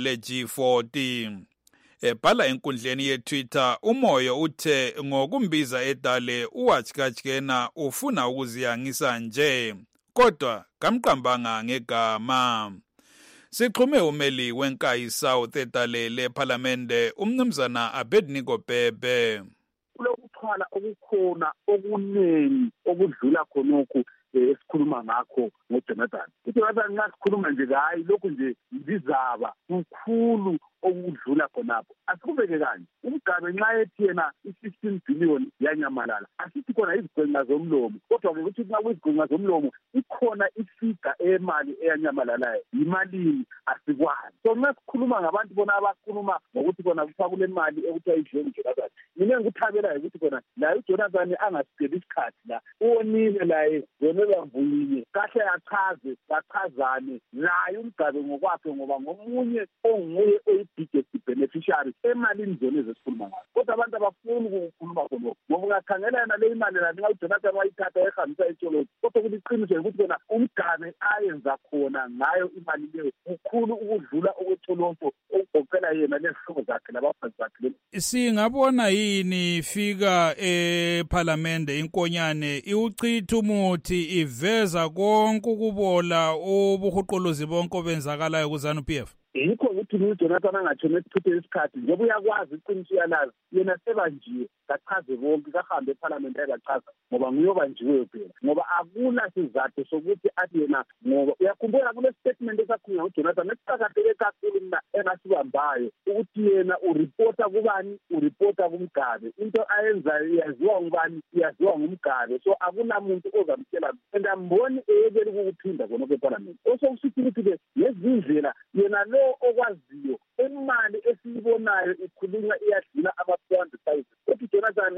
leG40. Ebhala enkundleni yeTwitter umoyo uthe ngokumbiza edale uWachgajgena ufuna ukuziyangisa nje kodwa kamqambanga ngegama. Sixhume umeli wenkayi South edale lePhalamende umnumzana Abednego Bhebe. Kulokuxhwala okukhona okunengi okudlula khonokho esikhuluma ngakho ngoJonathan. uJonathan nxa sikhuluma nje hayi lokhu nje ndizaba kukhulu okudlula khonapho. Asikubeke kanje umgabe nxa ethi yena i-16 billion yanyamalala asithi khona izigwenqa zomlomo kodwa-ke ukuthi nxa kuyizigwenqa zomlomo ikhona ifiga emali eyanyamalalayo yimalini asikwazi. So nxa sikhuluma ngabantu bona abakhuluma ngokuthi khona kufakule mali ekuthiwa idleni Jonathan, mina ngikuthabelayo ukuthi khona laye uJonathan angasipeli isikhathi la uwonile laye zonela mvuyinye kahle achaze bachazane naye umgabe ngokwakhe ngoba ngomunye onguye oyi-biggest beneficiary emalini zona ezesikhuluma ngazo. Kodwa abantu abafuni ukukhuluma khonokho ngoba ungakhangela yena le imali la nxa uJonathan wayithatha ehambisa echoloji kodwa ukuthi iqiniso ukuthi khona umgabe ayenza khona ngayo imali leyo kukhulu ukudlula okwetholonto okugoqela yena nezihlobo zakhe labaphansi bakhe. Singabona yini fika ePhalamende inkonyane iwuchitha umuthi iveza konke ukubola obuhuquluzi bonke obenzakalayo kuZANU-PF? Yikho ukuthi uJonathan angatshona esithuthe isikhathi njengoba uyakwazi iqiniso yalazi yena sebanjiwe kachaze bonke kahambe ePhalamende ayachaza ngoba nguyobanjiweyo phela ngoba akuna sizathu sokuthi athi yena ngoba uyakhumbula kule statement esakhulunywa nguJonathan esiqakatheke kakhulu mina engasibambayo ukuthi yena uripota kubani uripota kumgabe into ayenzayo iyaziwa ngubani iyaziwa ngumgabe so akunamuntu ozamtshela and amboni eyekela ukuphinda khonokho ePhalamende. Osokusithi ukuthi-ke ngezindlela yena lo okwaziyo imali esiyibonayo ikhulunywa iyadlula ama-400,000 ukuthi Jonathan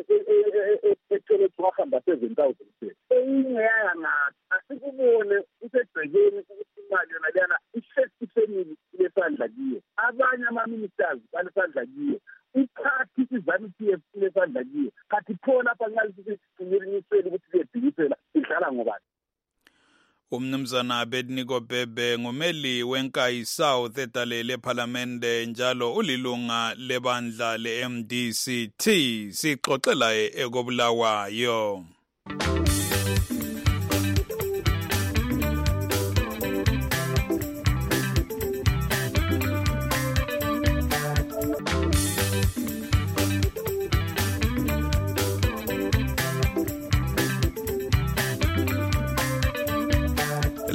ethole wahamba 7,000 eyinye yayangaphi asikubone usegcekeni ukuthi imali yona leyana i-first family ilesandla kiyo abanye ama-ministers balesandla kiyo iphathi iZANU-PF ilesandla kiyo kathi khona apha nxa sisinyeliseli ukuthi kuyebhikisela idlala ngobani. Umnumzana Abednego Bhebe ngumeli wenkayi South edale lePhalamende njalo ulilunga lebandla leMDCT sixoxela ekobulawayo.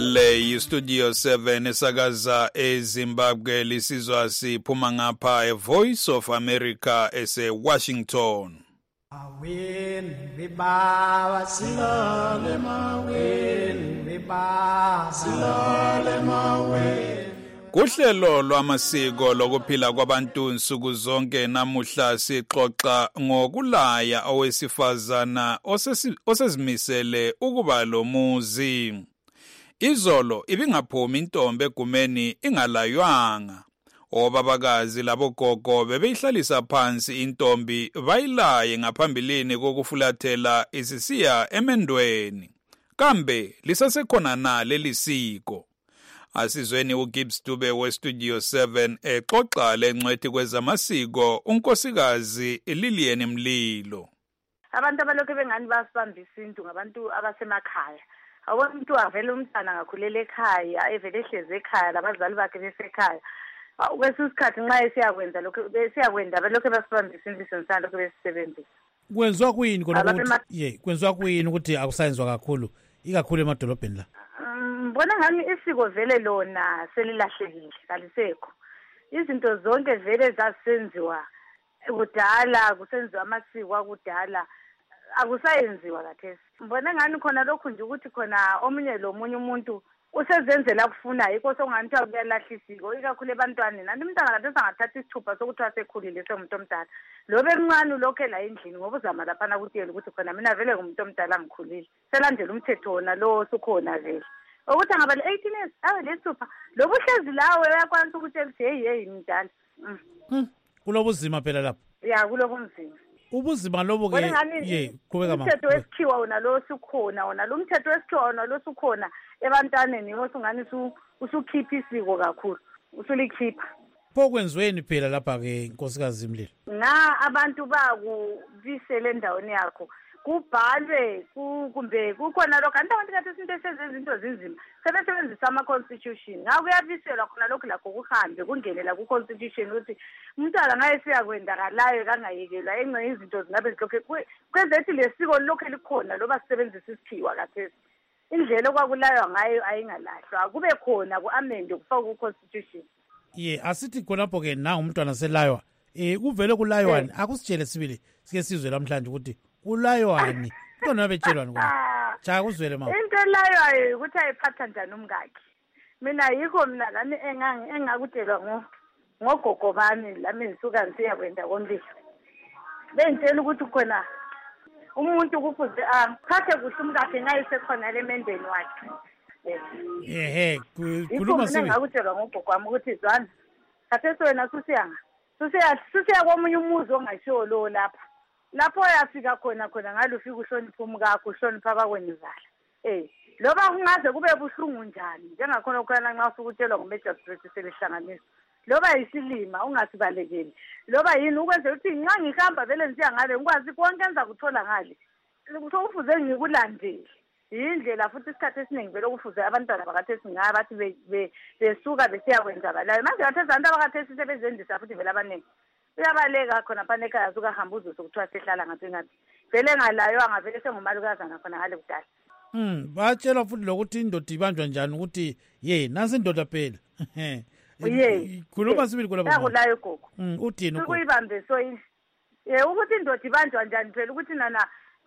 Le yistudio 7 esakaza eZimbabwe lisizwa siphuma ngapha eVoice of America ese-Washington. Awin biba silale mawin biba silale mawin. Kuhlelo lwamasiko lokuphila kwabantu nsuku zonke namuhla sixoxa ngokulaya owesifazana osezimisele ukuba lomuzi. Izolo ibingaphumi intombi egumeni ingalaywanga. Obabakazi labogogo bebeyihlalisa phansi intombi bayilaye ngaphambilini kokufulathela isisiya emendweni. Kambe lisasekhona na leli siko? Asizweni uGibbs Dube weStudio 7 exoxa lengcwethi kwezamasiko unkosikazi Lilian Mlilo. Abantu abalokho bengani basibambisa into ngabantu abasemakhaya. Awona umuntu avele umntana ngakhulela ekhaya evele ehleze ekhaya labazali bakhe besekhaya. Kwesinye isikhathi nxa esiyakwenza lokho besiyakwenda balokho basibambisa into insana lokho besisebenzisa. Kwenziwa kuyini khona ukuthi kwenziwa kuyini ukuthi akusayenzwa kakhulu ikakhulu emadolobheni la? Mbona ngani isiko vele lona selilahlekile kalisekho. Izinto zonke vele zasenziwa kudala kusenziwa amasiko akudala akusayenziwa kathesi. Mbona ngani khona lokhu nje ukuthi khona omunye lomunye umuntu usezenzela kufunayo ikho songanithiwa kuyalahla isiko ikakhulu ebantwaneni. Nanti umntana kathesi angathatha isithupha sokuthi wasekhulile sengumuntu omdala. Lo bekuncane lokho la endlini ngoba uzama laphana kutiyela ukuthi khona mina vele ngumuntu omdala ngikhulile. Selandela umthetho wona lo osukhona vele. Ukuthi angaba le 18 years awe lesithupha lo buhlezi lawe uyakwanisa ukuthi ethi hey mdala. Kulobuzima phela lapho. Ya kulobunzima. Ubuzima lobo ke qhubeka mama. Umthetho wesikhiwa wona lo sukhona wona lo mthetho wesikhiwa wona lo sukhona ebantwaneni ngosungani usukhipha isiko kakhulu usulikhipha. Pho kwenziweni phela lapha ke inkosikazi Mlilo? Abantu bakubisela endaweni yakho kubhalwe kumbe kukhona lokho kanti abantu kathi izinto esenze izinto zinzima sebesebenzisa ama-constitution ngakuyabiselwa khona lokhu lakho kuhambe kungene la ku-constitution ukuthi umntwana ngayesiyakwendakalyo kangayekelwa engce izinto zingabe zilokhu kwezethi lesiko lokhu likhona loba sisebenzisa isikhiwa kathesi indlela okwakulaywa ngayo ayingalahlwa kube khona ku-amende kufakwe ku-constitution. Asithi khonapho ke na umntwana selaywa kuvele kulaywane akusitshele sibili sike sizwe namhlanje ukuthi kulaywane umntwana betshelwani kona cha kuzwele mama into elaywayo ukuthi ayiphatha njani umngakhe. Mina yikho mina lami engakutshelwa ngogogo bami lami ngisuka ngisiya kwenda kombili bengitshela ukuthi khona umuntu kufuze aphathe kuhle umngakhe ngayisekhona lemendweni wakhe. Khuluma sibi ngakutshelwa ngogogo wami ukuthi zwana kathesi wena susiya komunye umuzi ongashiwo lo lapho yafika khona ngalo ufika uhlonipha umkakho uhlonipha abakwenizala. Loba kungaze kube buhlungu njani njengakhona khona nxa usukutshelwa ngumagistrate selihlanganisa loba isilima ungasibalekeli loba yini ukwenza ukuthi nxa ngihamba vele ngisiya ngale ngikwazi konke enza kuthola ngale kufuze ngikulandele. Yindlela futhi isikhathi esiningi vele kufuze abantwana bakathesi ngaba bathi besuka besiya kwenzakalayo manje kathesi abantu abakathesi sebezendisa futhi vele abaningi uyabaleka khona phana ekhaya asuka hamba uzuze kuthiwa sehlala ngathi vele ngalaywa vele sengumalukazana khona ngale kudala. Batshelwa futhi lokuthi indoda ibanjwa njani ukuthi nansi indoda phela. Khuluma sibili khona baba. Yakulayo gogo. Uthini gogo? Ukuyibambe so ukuthi indoda ibanjwa njani phela ukuthi nana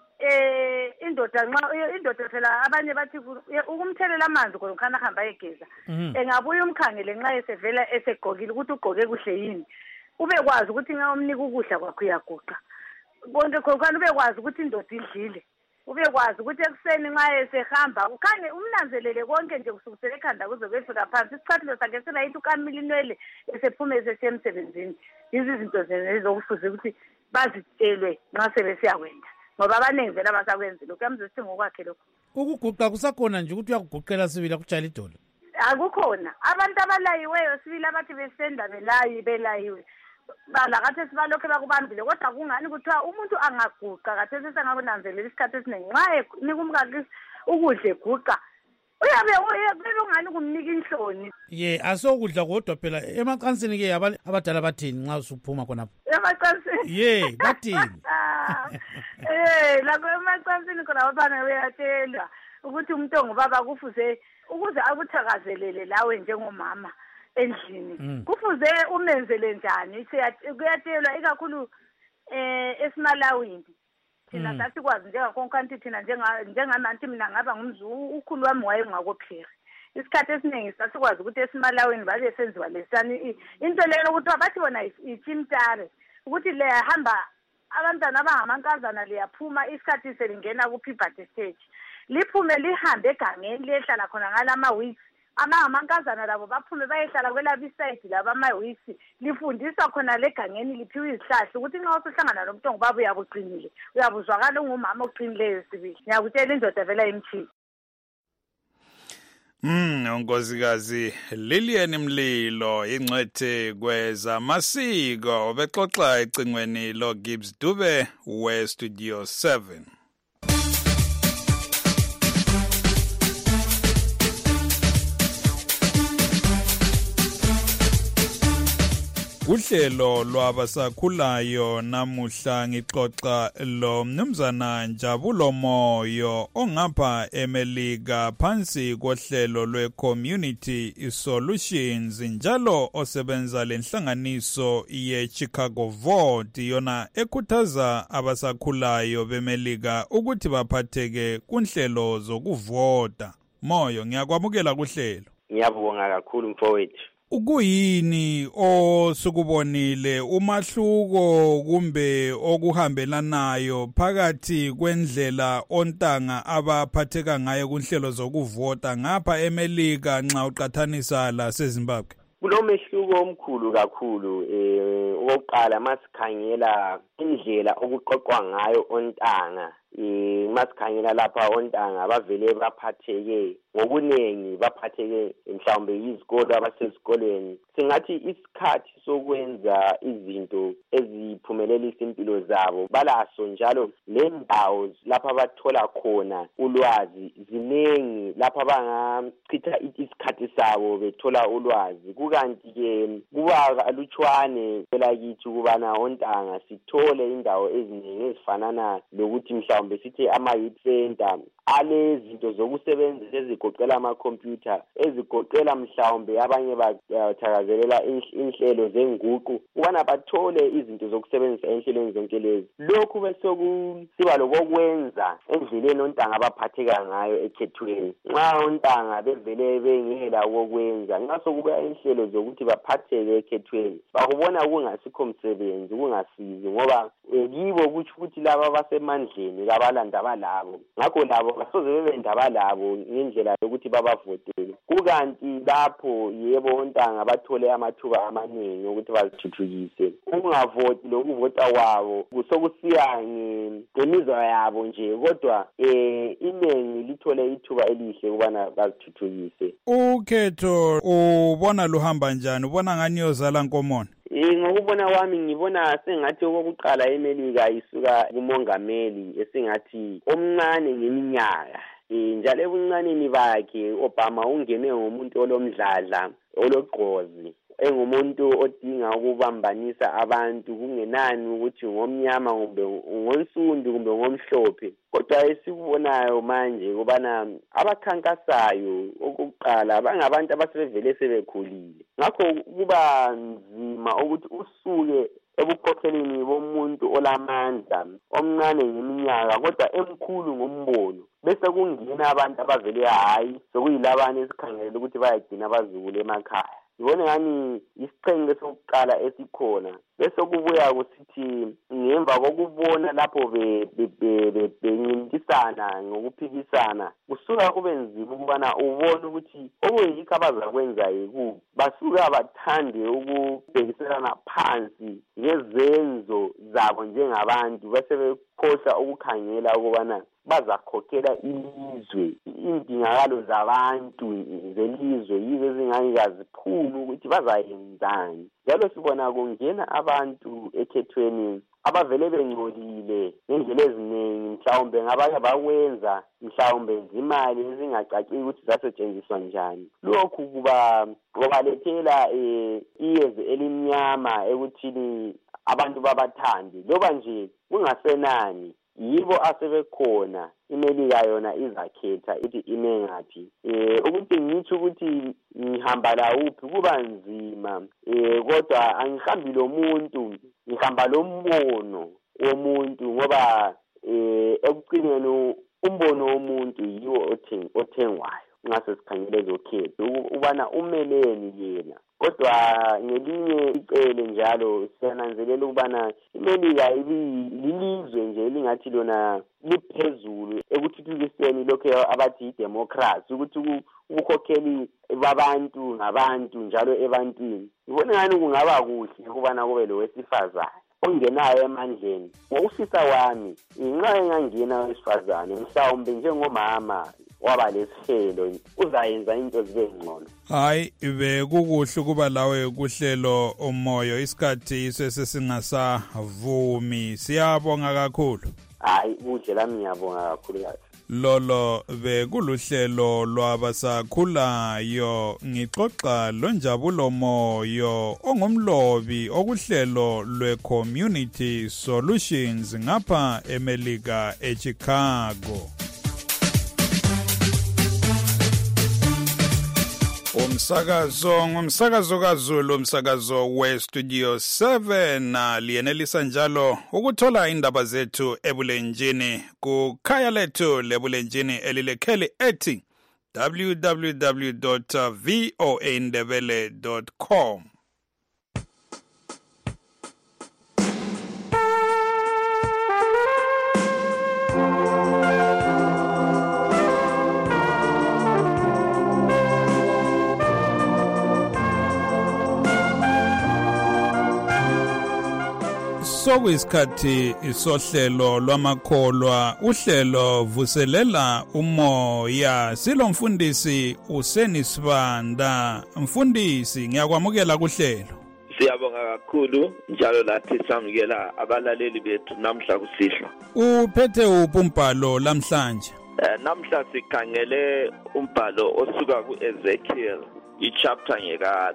indoda phela abanye bathi ukumthelela amanzi khona khana hamba egeza. Engabuya umkhangele nxa esevela esegqokile ukuthi ugqoke kuhle yini. Ube kwazi ukuthi nxa umnika ukudla kwakho uyaguqa. Konke khona ube kwazi ukuthi indoda idlile. Ube kwazi ukuthi ekuseni nxa esehamba ukhanye umnanzelele konke nje kusukisela ekhanda kuze kuyefika phansi isicathulo sakhe selayithi ukamile inwele esephume esesemsebenzini. Izinto ezokufuze ukuthi bazitshelwe nxa sebesiyakwenda ngoba abaningi vele abasakwenzi lokhu yamze sithi ngokwakhe lokho. Ukuguqa kusakhona nje ukuthi uyakuguqela sibili akutshayela idolo? Akukhona abantu abalayiweyo sibili abathi besenda belayiwe bala kathesi balokho bakubambile kodwa kungani kuthiwa umuntu angaguqa kathesi sengakunanzelela isikhathi esiningi nxa nika umkakhe ukudla eguqa uyabe ungani kumnika inhloni. Asokudla kodwa phela emacansini ke abadala bathini nxa usuphuma khonapho? Emacansini bathini? Lakho emacansini khona abafana beyatshelwa ukuthi umuntu ongubaba kufuze ukuze akuthakazelele lawe njengomama endlini kufuze umenzele njani kuyatshelwa ikakhulu eSimalawini thina sasikwazi njengakonkanti thina njengamanti mina ngaba ngumZulu ukhulu wami wayengakophiri isikhathi esiningi sasikwazi ukuthi eSimalawini babe senziwa lesani into leyo ukuthi bathi bona ichimtare ukuthi le hamba abantwana abangamankazana liyaphuma isikhathi selingena ku-puberty stage liphume lihambe egangeni liyehlala khona ngalama-weeks abangamankazana labo baphume bayehlala kwelabo isayidi labo ama-weeks lifundiswa khona legangeni liphiwe izihlahla ukuthi nxa usuhlangana nomuntu ongubaba uyabuqinile uyabuzwakala ungumama oqinileyo sibili ngiyakutshela indoda vela imthini. Unkosikazi Lilian Mlilo ingcwethe kwezamasiko obexoxa ecingweni lo Gibbs Dube we Studio 7. Uhlelo lwabasakhulayo namuhla ngixoxa lo mnumzana Njabulo Moyo ongapha eMelika phansi kohlelo lwe-Community Solutions njalo osebenza lenhlanganiso ye-Chicago Vote yona ekhuthaza abasakhulayo beMelika ukuthi baphatheke kunhlelo zokuvota. Moyo, ngiyakwamukela kuhlelo. Ngiyabonga kakhulu mfowethu. Ukuyini osukubonile umahluko kumbe okuhambelanayo phakathi kwendlela ontanga abaphatheka ngayo kunhlelo zokuvota ngapha eMelika nxa uqathanisa la seZimbabwe? Kulomehluko omkhulu kakhulu okokuqala masikhangela indlela okuqoqwa ngayo ontanga masikhangela lapha ontanga bavele baphatheke ngokuningi baphatheke mhlawumbe yizikolo abasesikoleni singathi isikhathi sokwenza izinto eziphumelelisa impilo zabo balaso njalo lendawo lapha bathola khona ulwazi ziningi lapha bangachitha isikhathi sabo bethola ulwazi kukanti ke kuba kalutshwane phela kithi ukubana ontanga sithole indawo eziningi ezifanana lokuthi mhlawumbe sithi ama-youth center alezinto zokusebenzisa ezigoqela ama-computer ezigoqela mhlawumbe abanye bathakazelela inhlelo zenguqu ukubana bathole izinto zokusebenzisa enhlelweni zonke lezi lokhu besekusiba lokokwenza endleleni ontanga abaphatheka ngayo ekhethweni nxa ontanga bevele bengela ukokwenza nxa sokubuya inhlelo zokuthi baphatheke ekhethweni bakubona kungasikho msebenzi kungasizi ngoba kibo kutsho ukuthi laba basemandleni kabalandaba labo ngakho labo basoze bebendaba labo ngendlela yokuthi babavotele kukanti lapho yebo ontanga bathole amathuba amaningi ukuthi bazithuthukise ukungavoti lokuvota kwabo kusokusiya ngemizwa yabo nje kodwa iningi lithole ithuba elihle ukubana bazithuthukise. Ukhetho ubona luhamba njani? Ubona ngani yozala nkomona? Ngokubona kwami ngibona sengathi okokuqala eMelika isuka kumongameli esingathi omncane ngeminyaka njalo ebuncaneni bakhe Obama ungene ngomuntu olomdladla ologqozi engumuntu odinga ukubambanisa abantu kungenani ukuthi ngomnyama kumbe ngonsundu kumbe ngomhlophe kodwa esikubonayo manje kubana abakhankasayo okokuqala bangabantu abasebevele sebekhulile ngakho kuba nzima ukuthi usuke ebukhokheleni bomuntu olamandla omncane ngeminyaka kodwa emkhulu ngombono bese kungena abantu abavele hayi sokuyilabana esikhangelela ukuthi bayagcina abazukulu emakhaya ngibone ngani isiqhenqe sokuqala esikhona bese kubuya kusithi ngemva kokubona lapho bencintisana ngokuphikisana kusuka kube nzima ukubana ubone ukuthi okuyikho abazakwenza yikuphi basuka bathande ukubhekiselana phansi ngezenzo zabo njengabantu bese bekhohlwa ukukhangela ukubana bazakhokhela ilizwe indingakalo zabantu zelizwe yizo ezingayikaziphuma ukuthi bazayenzani njalo sibona kungena abantu ekhethweni abavele bengcolile ngendlela eziningi mhlawumbe ngabake bakwenza mhlawumbe izimali ezingacacile ukuthi zasetshenziswa njani lokhu kubalethela iyezi elimnyama ekuthini abantu babathande loba nje kungasenani yibo asebekhona imelika yona izakhetha ithi ime ngaphi ukuthi ngitsho ukuthi ngihamba la uphi kuba nzima kodwa angihambi lo muntu ngihamba lo mbono womuntu ngoba ekucineni umbono womuntu yiwo othengwayo ngase sikhangele ezokhetho ubana umeleni yena kodwa ngelinye icele njalo siyananzelela ukubana imelika lilizwe nje lingathi lona liphezulu ekuthuthukiseni lokho abathi idemocracy ukuthi ubukhokheli babantu ngabantu njalo ebantwini ngibona ngani kungaba kuhle ukubana kube lo wesifazane ongenayo emandleni ngokusisa wami inxa engangena wesifazane mhlawumbe njengomama waba lesihelo uzayenza into zibe ngcono. Hayi bekukuhle kuba lawe kuhlelo umoyo isikhathi sesingasavumi siyabonga kakhulu. Hayi kuhle lami ngiyabonga kakhulu kahle. Lolo bekuluhlelo lwabasakhulayo ngixoxa loNjabulo Moyo ongumlobi okuhlelo lwe-Community Solutions ngapha eMelika eChicago. Umsakazo kaZulu umsakazo we-Studio 7 liyenelisa njalo ukuthola indaba zethu ebulenjini kukhaya lethu lebulenjini elilekheli ethi www.voandebele.com. Sokuyisikhathi isohlelo lwamakholwa uhlelo vuselela umoya silomfundisi uSenisibanda. Mfundisi ngiyakwamukela kuhlelo. Siyabonga kakhulu njalo lathi samukela abalaleli bethu namhla kusihlo. Uphethe uphi umbhalo namhlanje? Namhla sikhangele umbhalo osuka kuEzekiel ichapter ngeka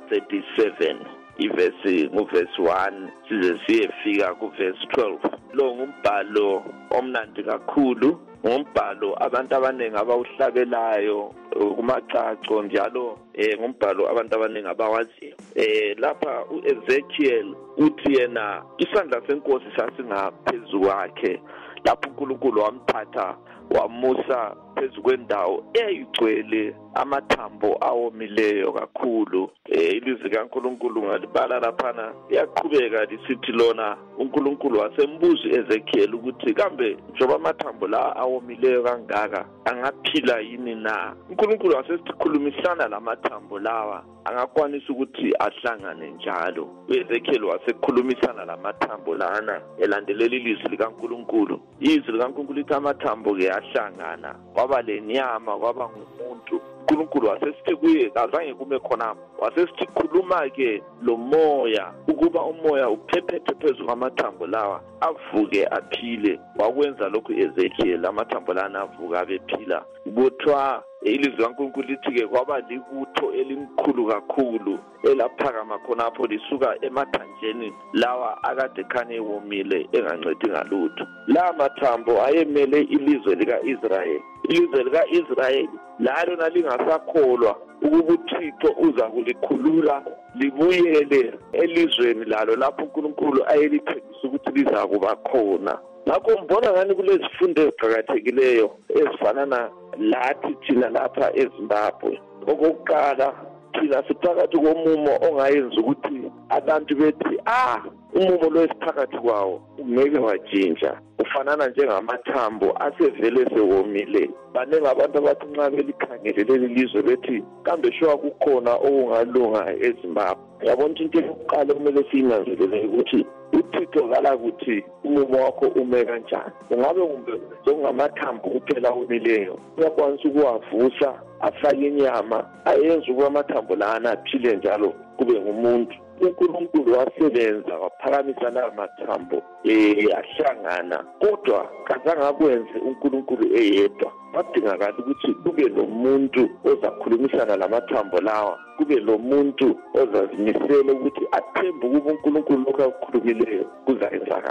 37 ivesi nguvesi 1 size siyefika kuvesi 12. Lo ngumbhalo omnandi kakhulu, ngumbhalo abantu abaningi abawuhlabelayo kumacaco njalo ngumbhalo abantu abaningi abawaziyo. Lapha uEzekiel uthi yena isandla senkosi sasingaphezu kwakhe lapho uNkulunkulu wamthatha wamusa phezu kwendawo eyigcwele amathambo awomileyo kakhulu. Ilizwi kaNkulunkulu ngalibala laphana iyaqhubeka lisithi lona uNkulunkulu wasembuza uEzekiel ukuthi kambe njoba amathambo la awomileyo kangaka angaphila yini na? uNkulunkulu wasesikhulumisana lamathambo lawa angakwanisa ukuthi ahlangane njalo. uEzekiel wasekhulumisana lamathambo lana elandelela ilizwi likaNkulunkulu. Izwi likaNkulunkulu lithi amathambo ke ahlangana kwaba lenyama kwaba ngumuntu. uNkulunkulu wasesithi kuye azange kume khona, wasesithi khuluma ke lo moya ukuba umoya uphephethe phezu kwamathambo lawa avuke aphile. Wakwenza lokhu Ezekiel, amathambo lana avuka abephila. Kuthwa ilizwi kaNkulunkulu lithi ke kwaba libutho elimkhulu kakhulu elaphakama khonapho lisuka emathanjeni lawa akade khane ewomile engancedi ngalutho. La mathambo ayemele ilizwe lika-Israyeli. Ilizwe lika-Israyeli lalo nalingasakholwa ukuba uThixo uza kulikhulula libuyele elizweni lalo lapho uNkulunkulu ayelithembisa ukuthi liza kuba khona. Ngakho mbona ngani kulezifundo eziqhakathekileyo ezifana lathi thina lapha eZimbabwe. Okokuqala thina siphakathi komumo ongayenza ukuthi abantu bethi umumo lo esiphakathi kwawo ungeke wajinja, ufanana njengamathambo asevele sewomile. Baningi abantu abathi nxa belikhangele leli lizwe bethi kambe shuwa kukhona okungalunga eZimbabwe. Yabona into yokuqala kumele siyinanzelele ukuthi uThixo kala ukuthi umumo wakho ume kanjani. Ungabe kumbe njengamathambo kuphela omileyo, uyakwanisa ukuwavusa afake inyama ayenza ukuba amathambo lana aphile njalo kube ngumuntu. uNkulunkulu wasebenza waphakamisa lawo mathambo ahlangana, kodwa kazange akwenze uNkulunkulu eyedwa. Kwadingakala ukuthi kube lomuntu ozakhulumisana lamathambo lawa, kube lomuntu ozazimisela ukuthi athembe ukuba uNkulunkulu lokho akukhulumileyo kuzayenzakala.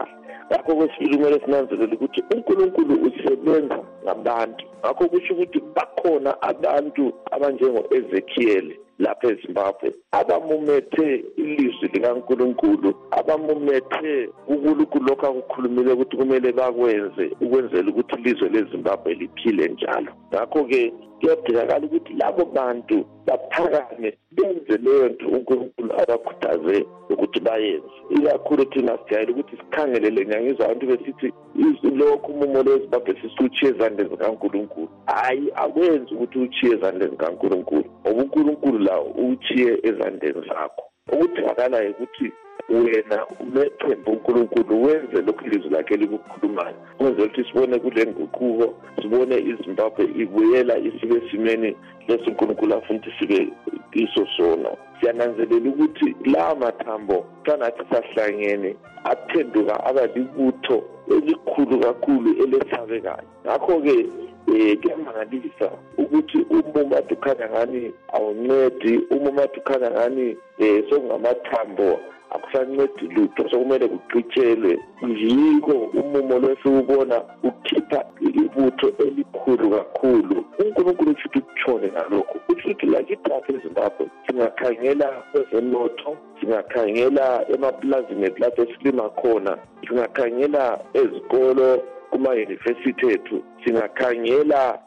ngakho kwesibili kumele sinanzelele ukuthi uNkulunkulu usebenza ngabantu. Ngakho kusho ukuthi bakhona abantu abanjengo-Ezekiel lapha eZimbabwe abamumethe ilizwi likaNkulunkulu, abamumethe uNkulunkulu lokho akukhulumile ukuthi kumele bakwenze ukwenzela ukuthi ilizwe leZimbabwe liphile njalo. Ngakho-ke kuyadingakala ukuthi labo bantu baphakame benze leyo nto uNkulunkulu abakhuthaze ukuthi bayenze. Ikakhulu thina sijayele ukuthi sikhangelele ngiyangizwa abantu besithi lokhu umumo leZimbabwe sisithi uchiye ezandleni zikaNkulunkulu. Hayi, akwenzi ukuthi uchiye ezandleni zikaNkulunkulu, ngoba uNkulunkulu lawo uchiye ezandleni zakho. Okudingakalayo ukuthi wena umethembe uNkulunkulu wenze lokhu ilizwi lakhe likukhulumayo, kwenze ukuthi sibone kule nguquko, sibone iZimbabwe ibuyela isibe simeni lesi uNkulunkulu afuna ukuthi sibe iso sona. Siyananzelela ukuthi la mathambo kanathi sahlangene aphenduka abalibutho elikhulu kakhulu elesabekayo. Ngakho-ke kuyamangalisa ukuthi umumo ade ukhanya ngani awuncedi, umumo ade ukhanya ngani sokungamathambo akusancedi lutho, sokumele kuqitshelwe. Yiko umumo lwesiwubona ukhipha ibutho elikhulu kakhulu. uNkulunkulu uthi kutshone ngalokho, uthi lakithi lapha eZimbabwe singakhangela kwezenotho, singakhangela emapulazini lapho esilima khona, singakhangela ezikolo kuma-university ethu, singakhangela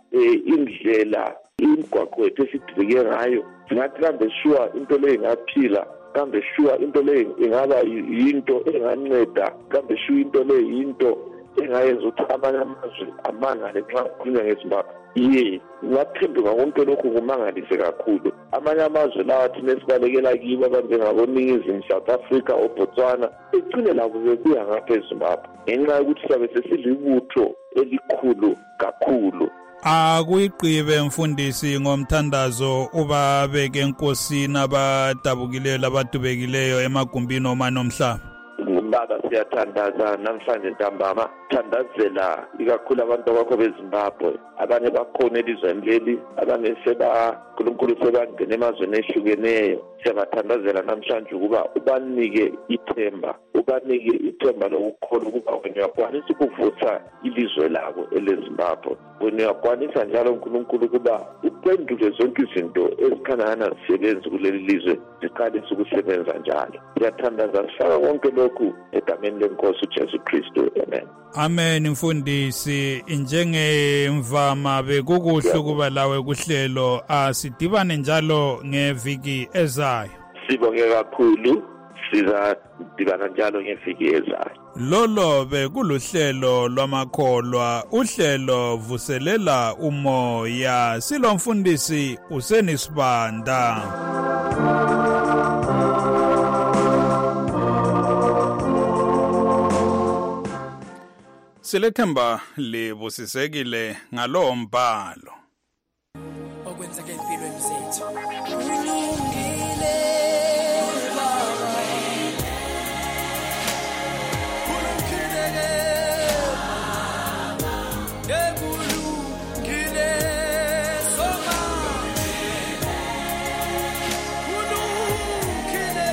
indlela imigwaqo yethu esidilike ngayo, singathi kambe sure into leyo ingaphila, kambe sure into leyo ingaba yinto enganceda, kambe sure into leyo yinto engayenza ukuthi amanye amazwe amangale nxa kukhulunywa ngeZimbabwe. Ngaphenduka konke lokhu kumangalise kakhulu. Amanye amazwe lawa thina esibalekela kibo abanjengaboNingizimu South Africa, oBotswana, egcine labo bebuya ngapha eZimbabwe ngenxa yokuthi sabe sesilibutho elikhulu kakhulu. Akuyiqibe mfundisi ngomthandazo ubabeke enkosini abadabukileyo labadubekileyo emagumbini omanomhlaba. Baba siyathandaza namhlanje ntambama, thandazela ikakhulu abantu abakho beZimbabwe, abanye bakhona elizweni leli, abanye uNkulunkulu sebangena emazweni ehlukeneyo. Siyabathandazela namhlanje ukuba ubanike ithemba, ubanike ithemba lokukholwa ukuba wena uyakwanisa ukuvusa ilizwe labo eleZimbabwe. Wena uyakwanisa njalo uNkulunkulu ukuba uphendule zonke izinto ezikhanana zisebenza kuleli lizwe ziqalise ukusebenza njalo. Siyathandaza sifaka konke lokhu egameni lenkosi uJesu Kristu. Amen. Amen. Mfundisi, njengemvama bekukuhle ukuba lawe kuhlelo, asidibane njalo ngeviki ezayo. Sibonge kakhulu, sizadibana njalo ngeviki ezayo. Lolo bekuluhlelo lwamakholwa, uhlelo vuselela umoya. Silo mfundisi usenisibanda. Silethemba libusisekile ngalo mbhalo. Okwenzeke empilweni zethu. Ulungile Baba. Ulungile Baba. Ulungile Soma. Ulungile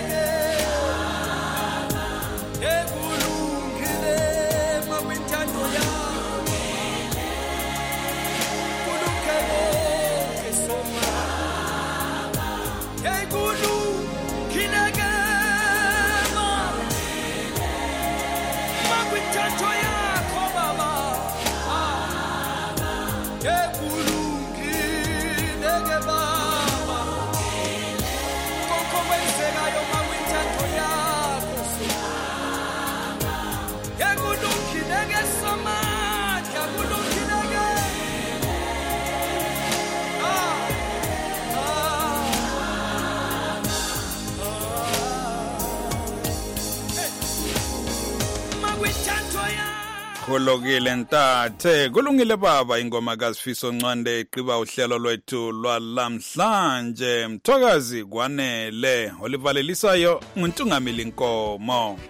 Kulungile ntathe, kulungile baba, ingoma kaSifiso Ncwande iqiba uhlelo lwethu lwalamhlanje. Mthokazi kwanele olivalelisayo nguNtungamili Nkomo.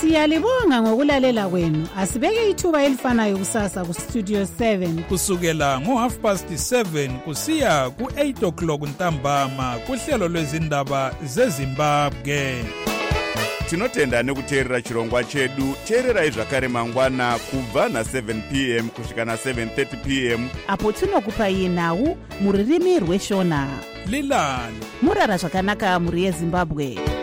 Siyalibonga ngokulalela kwenu. Asibeke ithuba elifanayo kusasa kuStudio 7 kusukela ngo7:30 kusiya ku8 ntambama kuhlelo lwezindaba zeZimbabwe. Tinotenda nekuteerera chirongwa chedu. Teererai zvakare mangwana kubva na7 p.m. kusvika na7:30 p.m. apo tinokupai nhau mururimi rweshona. Lilani murara zvakanaka muri yeZimbabwe.